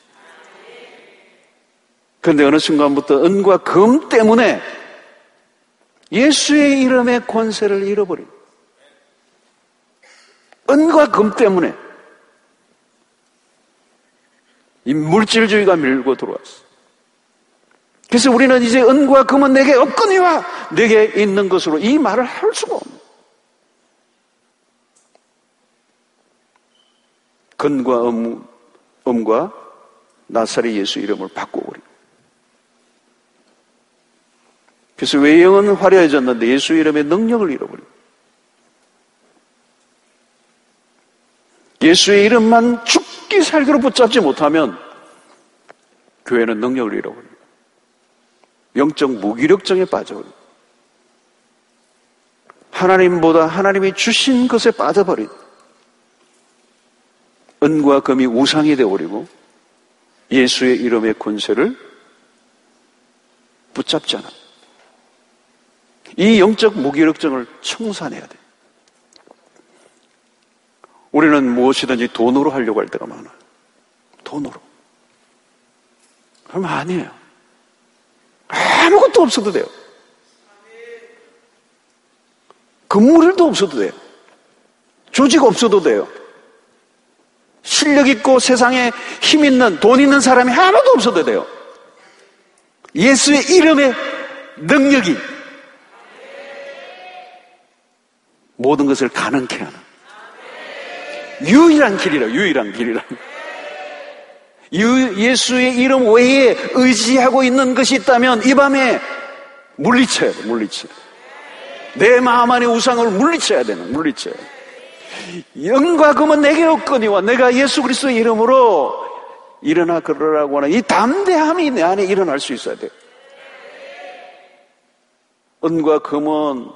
그런데 어느 순간부터 은과 금 때문에 예수의 이름의 권세를 잃어버린, 은과 금 때문에 이 물질주의가 밀고 들어왔어. 그래서 우리는 이제 은과 금은 내게 없거니와 내게 있는 것으로 이 말을 할 수가 없는, 근과 음과 나사렛 예수 이름을 바꿔버린. 그래서 외형은 화려해졌는데 예수 이름의 능력을 잃어버린. 예수의 이름만 죽기 살기로 붙잡지 못하면 교회는 능력을 잃어버린. 영적 무기력증에 빠져버린. 하나님보다 하나님이 주신 것에 빠져버린. 은과 금이 우상이 되어버리고 예수의 이름의 권세를 붙잡지 않아. 이 영적 무기력증을 청산해야 돼. 우리는 무엇이든지 돈으로 하려고 할 때가 많아요. 돈으로. 그럼 아니에요. 아무것도 없어도 돼요. 건물도 없어도 돼요. 조직 없어도 돼요. 실력 있고 세상에 힘 있는, 돈 있는 사람이 아무도 없어도 돼요. 예수의 이름의 능력이 모든 것을 가능케 하는 유일한 길이라. 예수의 이름 외에 의지하고 있는 것이 있다면 이 밤에 물리쳐야 돼. 내 마음 안의 우상을 물리쳐야 되는, 물리쳐야 돼. 영과 금은 내게 없거니와 내가 예수 그리스도의 이름으로 일어나 걸으라고 하는 이 담대함이 내 안에 일어날 수 있어야 돼요. 은과 금은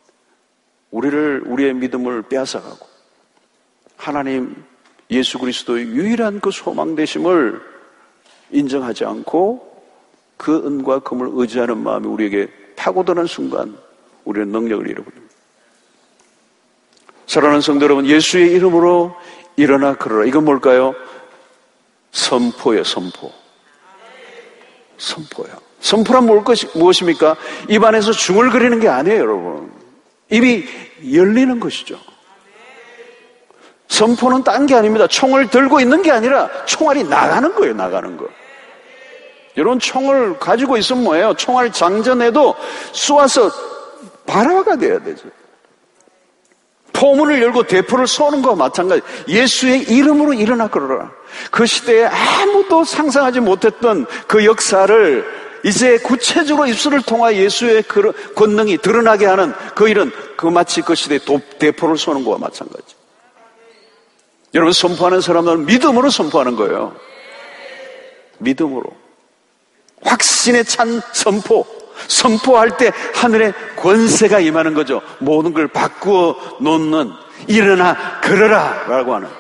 우리의 믿음을 빼앗아가고 하나님 예수 그리스도의 유일한 그 소망 되심을 인정하지 않고 그 은과 금을 의지하는 마음이 우리에게 파고드는 순간 우리는 능력을 잃어버립니다. 사랑하는 성도 여러분, 예수의 이름으로 일어나 걸어라. 이건 뭘까요? 선포예요. 선포야. 선포란 무엇입니까? 입안에서 중얼거리는 게 아니에요, 여러분. 입이 열리는 것이죠. 선포는 딴 게 아닙니다. 총을 들고 있는 게 아니라 총알이 나가는 거예요. 나가는 거. 여러분, 총을 가지고 있으면 뭐예요? 총알 장전해도 쏘아서 발화가 돼야 되죠. 포문을 열고 대포를 쏘는 것과 마찬가지. 예수의 이름으로 일어나 걸어라. 그 시대에 아무도 상상하지 못했던 그 역사를 이제 구체적으로 입술을 통하여 예수의 그 권능이 드러나게 하는 그 일은 마치 그 시대에 대포를 쏘는 것과 마찬가지. 여러분, 선포하는 사람들은 믿음으로 선포하는 거예요. 믿음으로. 확신에 찬 선포할 때 하늘의 권세가 임하는 거죠. 모든 걸 바꾸어 놓는, 일어나 걸어라 라고 하는.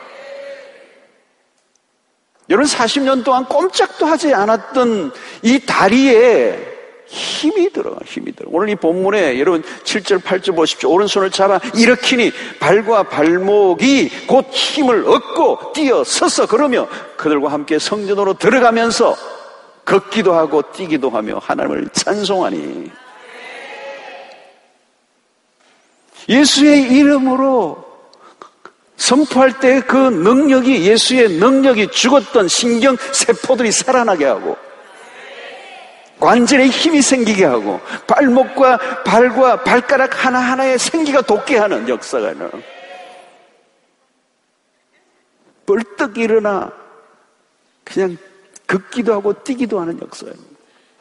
여러분, 40년 동안 꼼짝도 하지 않았던 이 다리에 힘이 들어가. 오늘 이 본문에 여러분 7절 8절 보십시오. 오른손을 잡아 일으키니 발과 발목이 곧 힘을 얻고 뛰어 서서 걸으며 그들과 함께 성전으로 들어가면서 걷기도 하고 뛰기도 하며 하나님을 찬송하니. 예수의 이름으로 선포할 때 그 능력이, 예수의 능력이 죽었던 신경세포들이 살아나게 하고 관절에 힘이 생기게 하고 발목과 발과 발가락 하나하나에 생기가 돋게 하는 역사가 있는, 벌떡 일어나 그냥 걷기도 하고 뛰기도 하는 역사입니다.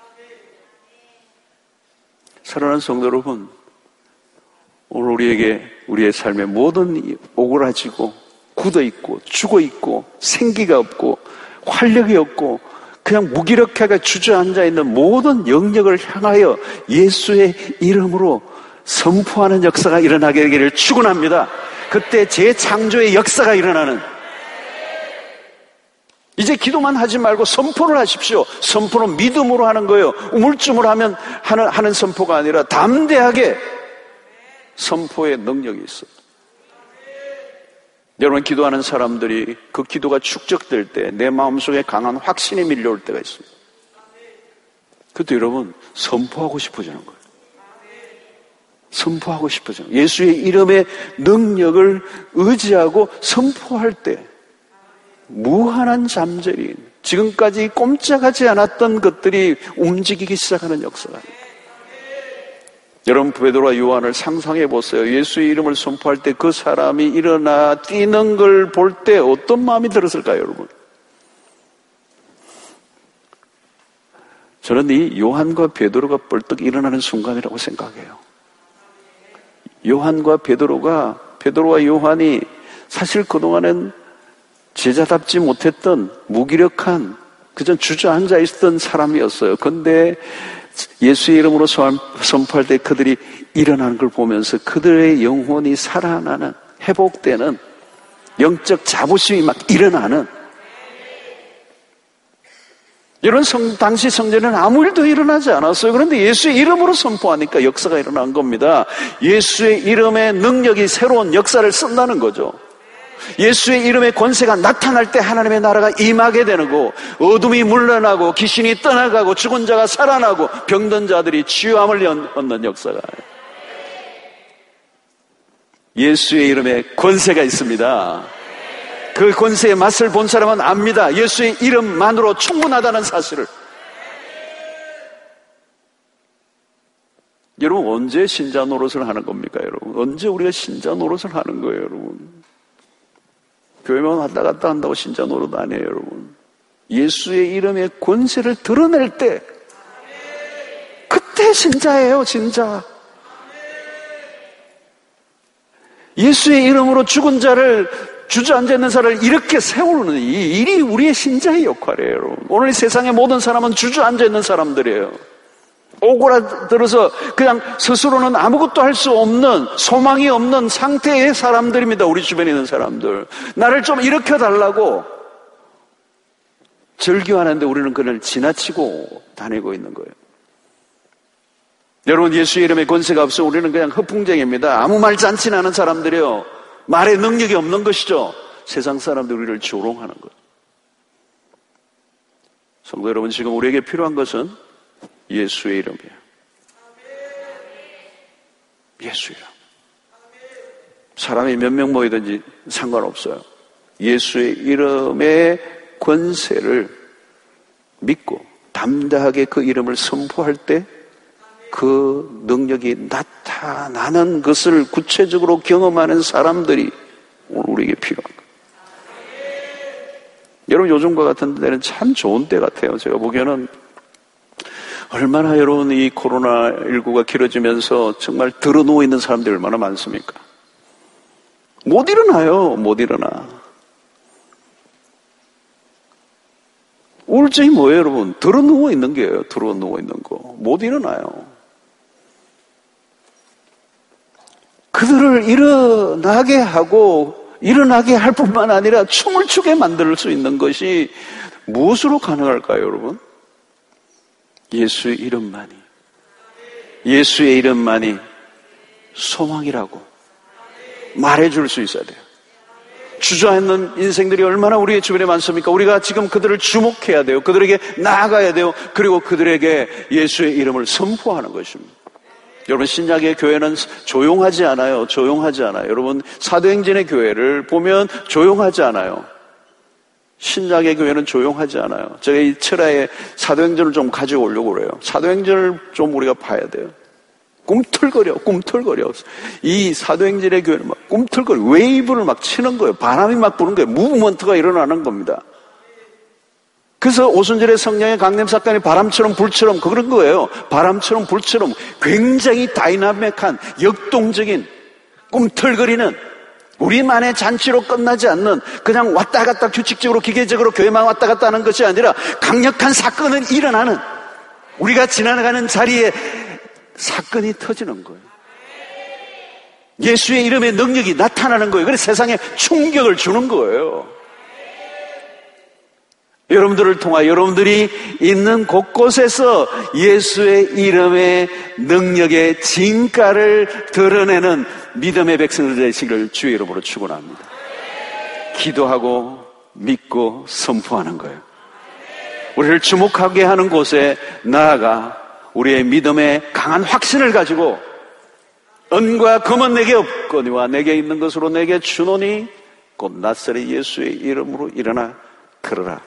사랑하는 성도 여러분, 오늘 우리에게 우리의 삶의 모든 오그라지고 굳어있고 죽어있고 생기가 없고 활력이 없고 그냥 무기력하게 주저앉아 있는 모든 영역을 향하여 예수의 이름으로 선포하는 역사가 일어나게 되기를 축원합니다. 그때 재창조의 역사가 일어나는, 이제 기도만 하지 말고 선포를 하십시오. 선포는 믿음으로 하는 거예요. 우물쭈물 하는 선포가 아니라 담대하게 선포의 능력이 있어요. 여러분, 기도하는 사람들이 그 기도가 축적될 때 내 마음속에 강한 확신이 밀려올 때가 있습니다. 그때 여러분, 선포하고 싶어지는 거예요. 선포하고 싶어지는 거예요. 예수의 이름의 능력을 의지하고 선포할 때 무한한 잠재리, 지금까지 꼼짝하지 않았던 것들이 움직이기 시작하는 역사가 있습니다. 여러분, 베드로와 요한을 상상해 보세요. 예수의 이름을 선포할 때 그 사람이 일어나 뛰는 걸 볼 때 어떤 마음이 들었을까요, 여러분? 저는 이 요한과 베드로가 벌떡 일어나는 순간이라고 생각해요. 요한과 베드로와 요한이 사실 그동안은 제자답지 못했던 무기력한, 그저 주저앉아 있었던 사람이었어요. 그런데 예수의 이름으로 선포할 때 그들이 일어나는 걸 보면서 그들의 영혼이 살아나는, 회복되는 영적 자부심이 막 일어나는, 이런 당시 성전에는 아무 일도 일어나지 않았어요. 그런데 예수의 이름으로 선포하니까 역사가 일어난 겁니다. 예수의 이름의 능력이 새로운 역사를 쓴다는 거죠. 예수의 이름의 권세가 나타날 때 하나님의 나라가 임하게 되는 거, 어둠이 물러나고 귀신이 떠나가고 죽은 자가 살아나고 병든 자들이 치유함을 얻는 역사가, 예수의 이름에 권세가 있습니다. 그 권세의 맛을 본 사람은 압니다. 예수의 이름만으로 충분하다는 사실을. 여러분, 언제 신자 노릇을 하는 겁니까, 여러분? 언제 우리가 신자 노릇을 하는 거예요, 여러분? 교회만 왔다 갔다 한다고 신자 노릇 아니에요, 여러분. 예수의 이름의 권세를 드러낼 때, 그때 신자예요, 진짜. 예수의 이름으로 죽은 자를, 주저앉아 있는 사람을 이렇게 세우는 이 일이 우리의 신자의 역할이에요, 여러분. 오늘 이 세상의 모든 사람은 주저앉아 있는 사람들이에요. 오그라들어서 그냥 스스로는 아무것도 할 수 없는, 소망이 없는 상태의 사람들입니다. 우리 주변에 있는 사람들. 나를 좀 일으켜달라고 절규하는데 우리는 그를 지나치고 다니고 있는 거예요. 여러분, 예수의 이름에 권세가 없어 우리는 그냥 허풍쟁이입니다. 아무 말 잔치 나는 사람들이요. 말의 능력이 없는 것이죠. 세상 사람들이 우리를 조롱하는 거예요. 성도 여러분, 지금 우리에게 필요한 것은 예수의 이름이에요. 예수의 이름. 사람이 몇 명 모이든지 상관없어요. 예수의 이름의 권세를 믿고 담대하게 그 이름을 선포할 때 그 능력이 나타나는 것을 구체적으로 경험하는 사람들이 오늘 우리에게 필요한 거예요. 여러분, 요즘과 같은 때는 참 좋은 때 같아요. 제가 보기에는 얼마나 여러분 이 코로나19가 길어지면서 정말 드러누워 있는 사람들이 얼마나 많습니까? 못 일어나요. 못 일어나. 우울증이 뭐예요, 여러분? 드러누워 있는 게예요. 드러누워 있는 거. 못 일어나요. 그들을 일어나게 하고 일어나게 할 뿐만 아니라 춤을 추게 만들 수 있는 것이 무엇으로 가능할까요, 여러분? 예수의 이름만이, 예수의 이름만이 소망이라고 말해줄 수 있어야 돼요. 주저앉는 인생들이 얼마나 우리의 주변에 많습니까? 우리가 지금 그들을 주목해야 돼요. 그들에게 나아가야 돼요. 그리고 그들에게 예수의 이름을 선포하는 것입니다. 여러분, 신약의 교회는 조용하지 않아요. 조용하지 않아요. 여러분, 사도행전의 교회를 보면 조용하지 않아요. 신약의 교회는 조용하지 않아요. 제가 이 철야에 사도행전을 좀 가져오려고 그래요. 사도행전을 좀 우리가 봐야 돼요. 꿈틀거려. 이 사도행전의 교회는 막 꿈틀거려. 웨이브를 막 치는 거예요. 바람이 막 부는 거예요. 무브먼트가 일어나는 겁니다. 그래서 오순절의 성령의 강림 사건이 바람처럼 불처럼 그런 거예요. 바람처럼 불처럼 굉장히 다이나믹한 역동적인 꿈틀거리는 우리만의 잔치로 끝나지 않는 그냥 왔다 갔다 규칙적으로 기계적으로 교회만 왔다 갔다 하는 것이 아니라 강력한 사건은 일어나는, 우리가 지나가는 자리에 사건이 터지는 거예요. 예수의 이름의 능력이 나타나는 거예요. 그래서 세상에 충격을 주는 거예요. 여러분들을 통하여 여러분들이 있는 곳곳에서 예수의 이름의 능력의 진가를 드러내는 믿음의 백성들 되시기를 주의 이름으로 축원합니다. 기도하고 믿고 선포하는 거예요. 우리를 주목하게 하는 곳에 나아가 우리의 믿음의 강한 확신을 가지고 은과 금은 내게 없거니와 내게 있는 것으로 내게 주노니 곧 나사렛 예수의 이름으로 일어나 걸어라.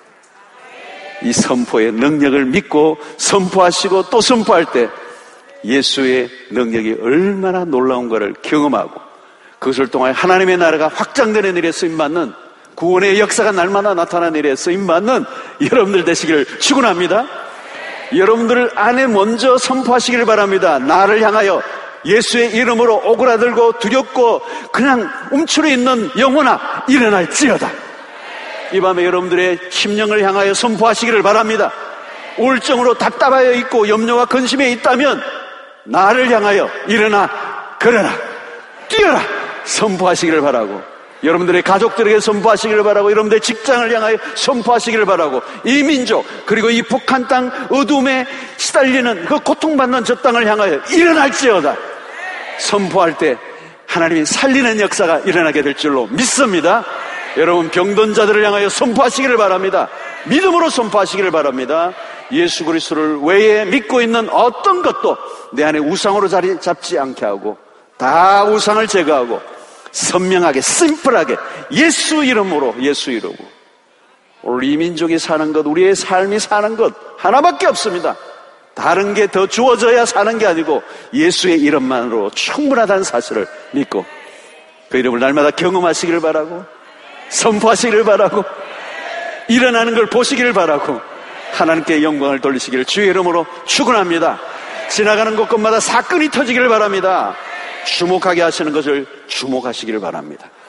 이 선포의 능력을 믿고 선포하시고 또 선포할 때 예수의 능력이 얼마나 놀라운가를 경험하고 그것을 통하여 하나님의 나라가 확장되는 일에 쓰임받는, 구원의 역사가 날마다 나타나는 일에 쓰임받는 여러분들 되시기를 축원합니다. 여러분들 안에 먼저 선포하시기를 바랍니다. 나를 향하여 예수의 이름으로 오그라들고 두렵고 그냥 움츠러 있는 영혼아 일어날지어다. 이 밤에 여러분들의 심령을 향하여 선포하시기를 바랍니다. 우울증으로 답답하여 있고 염려와 근심에 있다면 나를 향하여 일어나 걸어라, 뛰어라 선포하시기를 바라고, 여러분들의 가족들에게 선포하시기를 바라고, 여러분들의 직장을 향하여 선포하시기를 바라고, 이 민족 그리고 이 북한 땅 어둠에 시달리는 그 고통받는 저 땅을 향하여 일어날지어다 선포할 때 하나님이 살리는 역사가 일어나게 될 줄로 믿습니다. 여러분, 병든 자들을 향하여 선포하시기를 바랍니다. 믿음으로 선포하시기를 바랍니다. 예수 그리스도를 외에 믿고 있는 어떤 것도 내 안에 우상으로 자리 잡지 않게 하고 다 우상을 제거하고 선명하게 심플하게 예수 이름으로, 예수 이름으로 오늘 이 민족이 사는 것, 우리의 삶이 사는 것 하나밖에 없습니다. 다른 게 더 주어져야 사는 게 아니고 예수의 이름만으로 충분하다는 사실을 믿고 그 이름을 날마다 경험하시기를 바라고 선포하시기를 바라고 일어나는 걸 보시기를 바라고 하나님께 영광을 돌리시기를 주의 이름으로 축원합니다. 지나가는 곳곳마다 사건이 터지기를 바랍니다. 주목하게 하시는 것을 주목하시기를 바랍니다.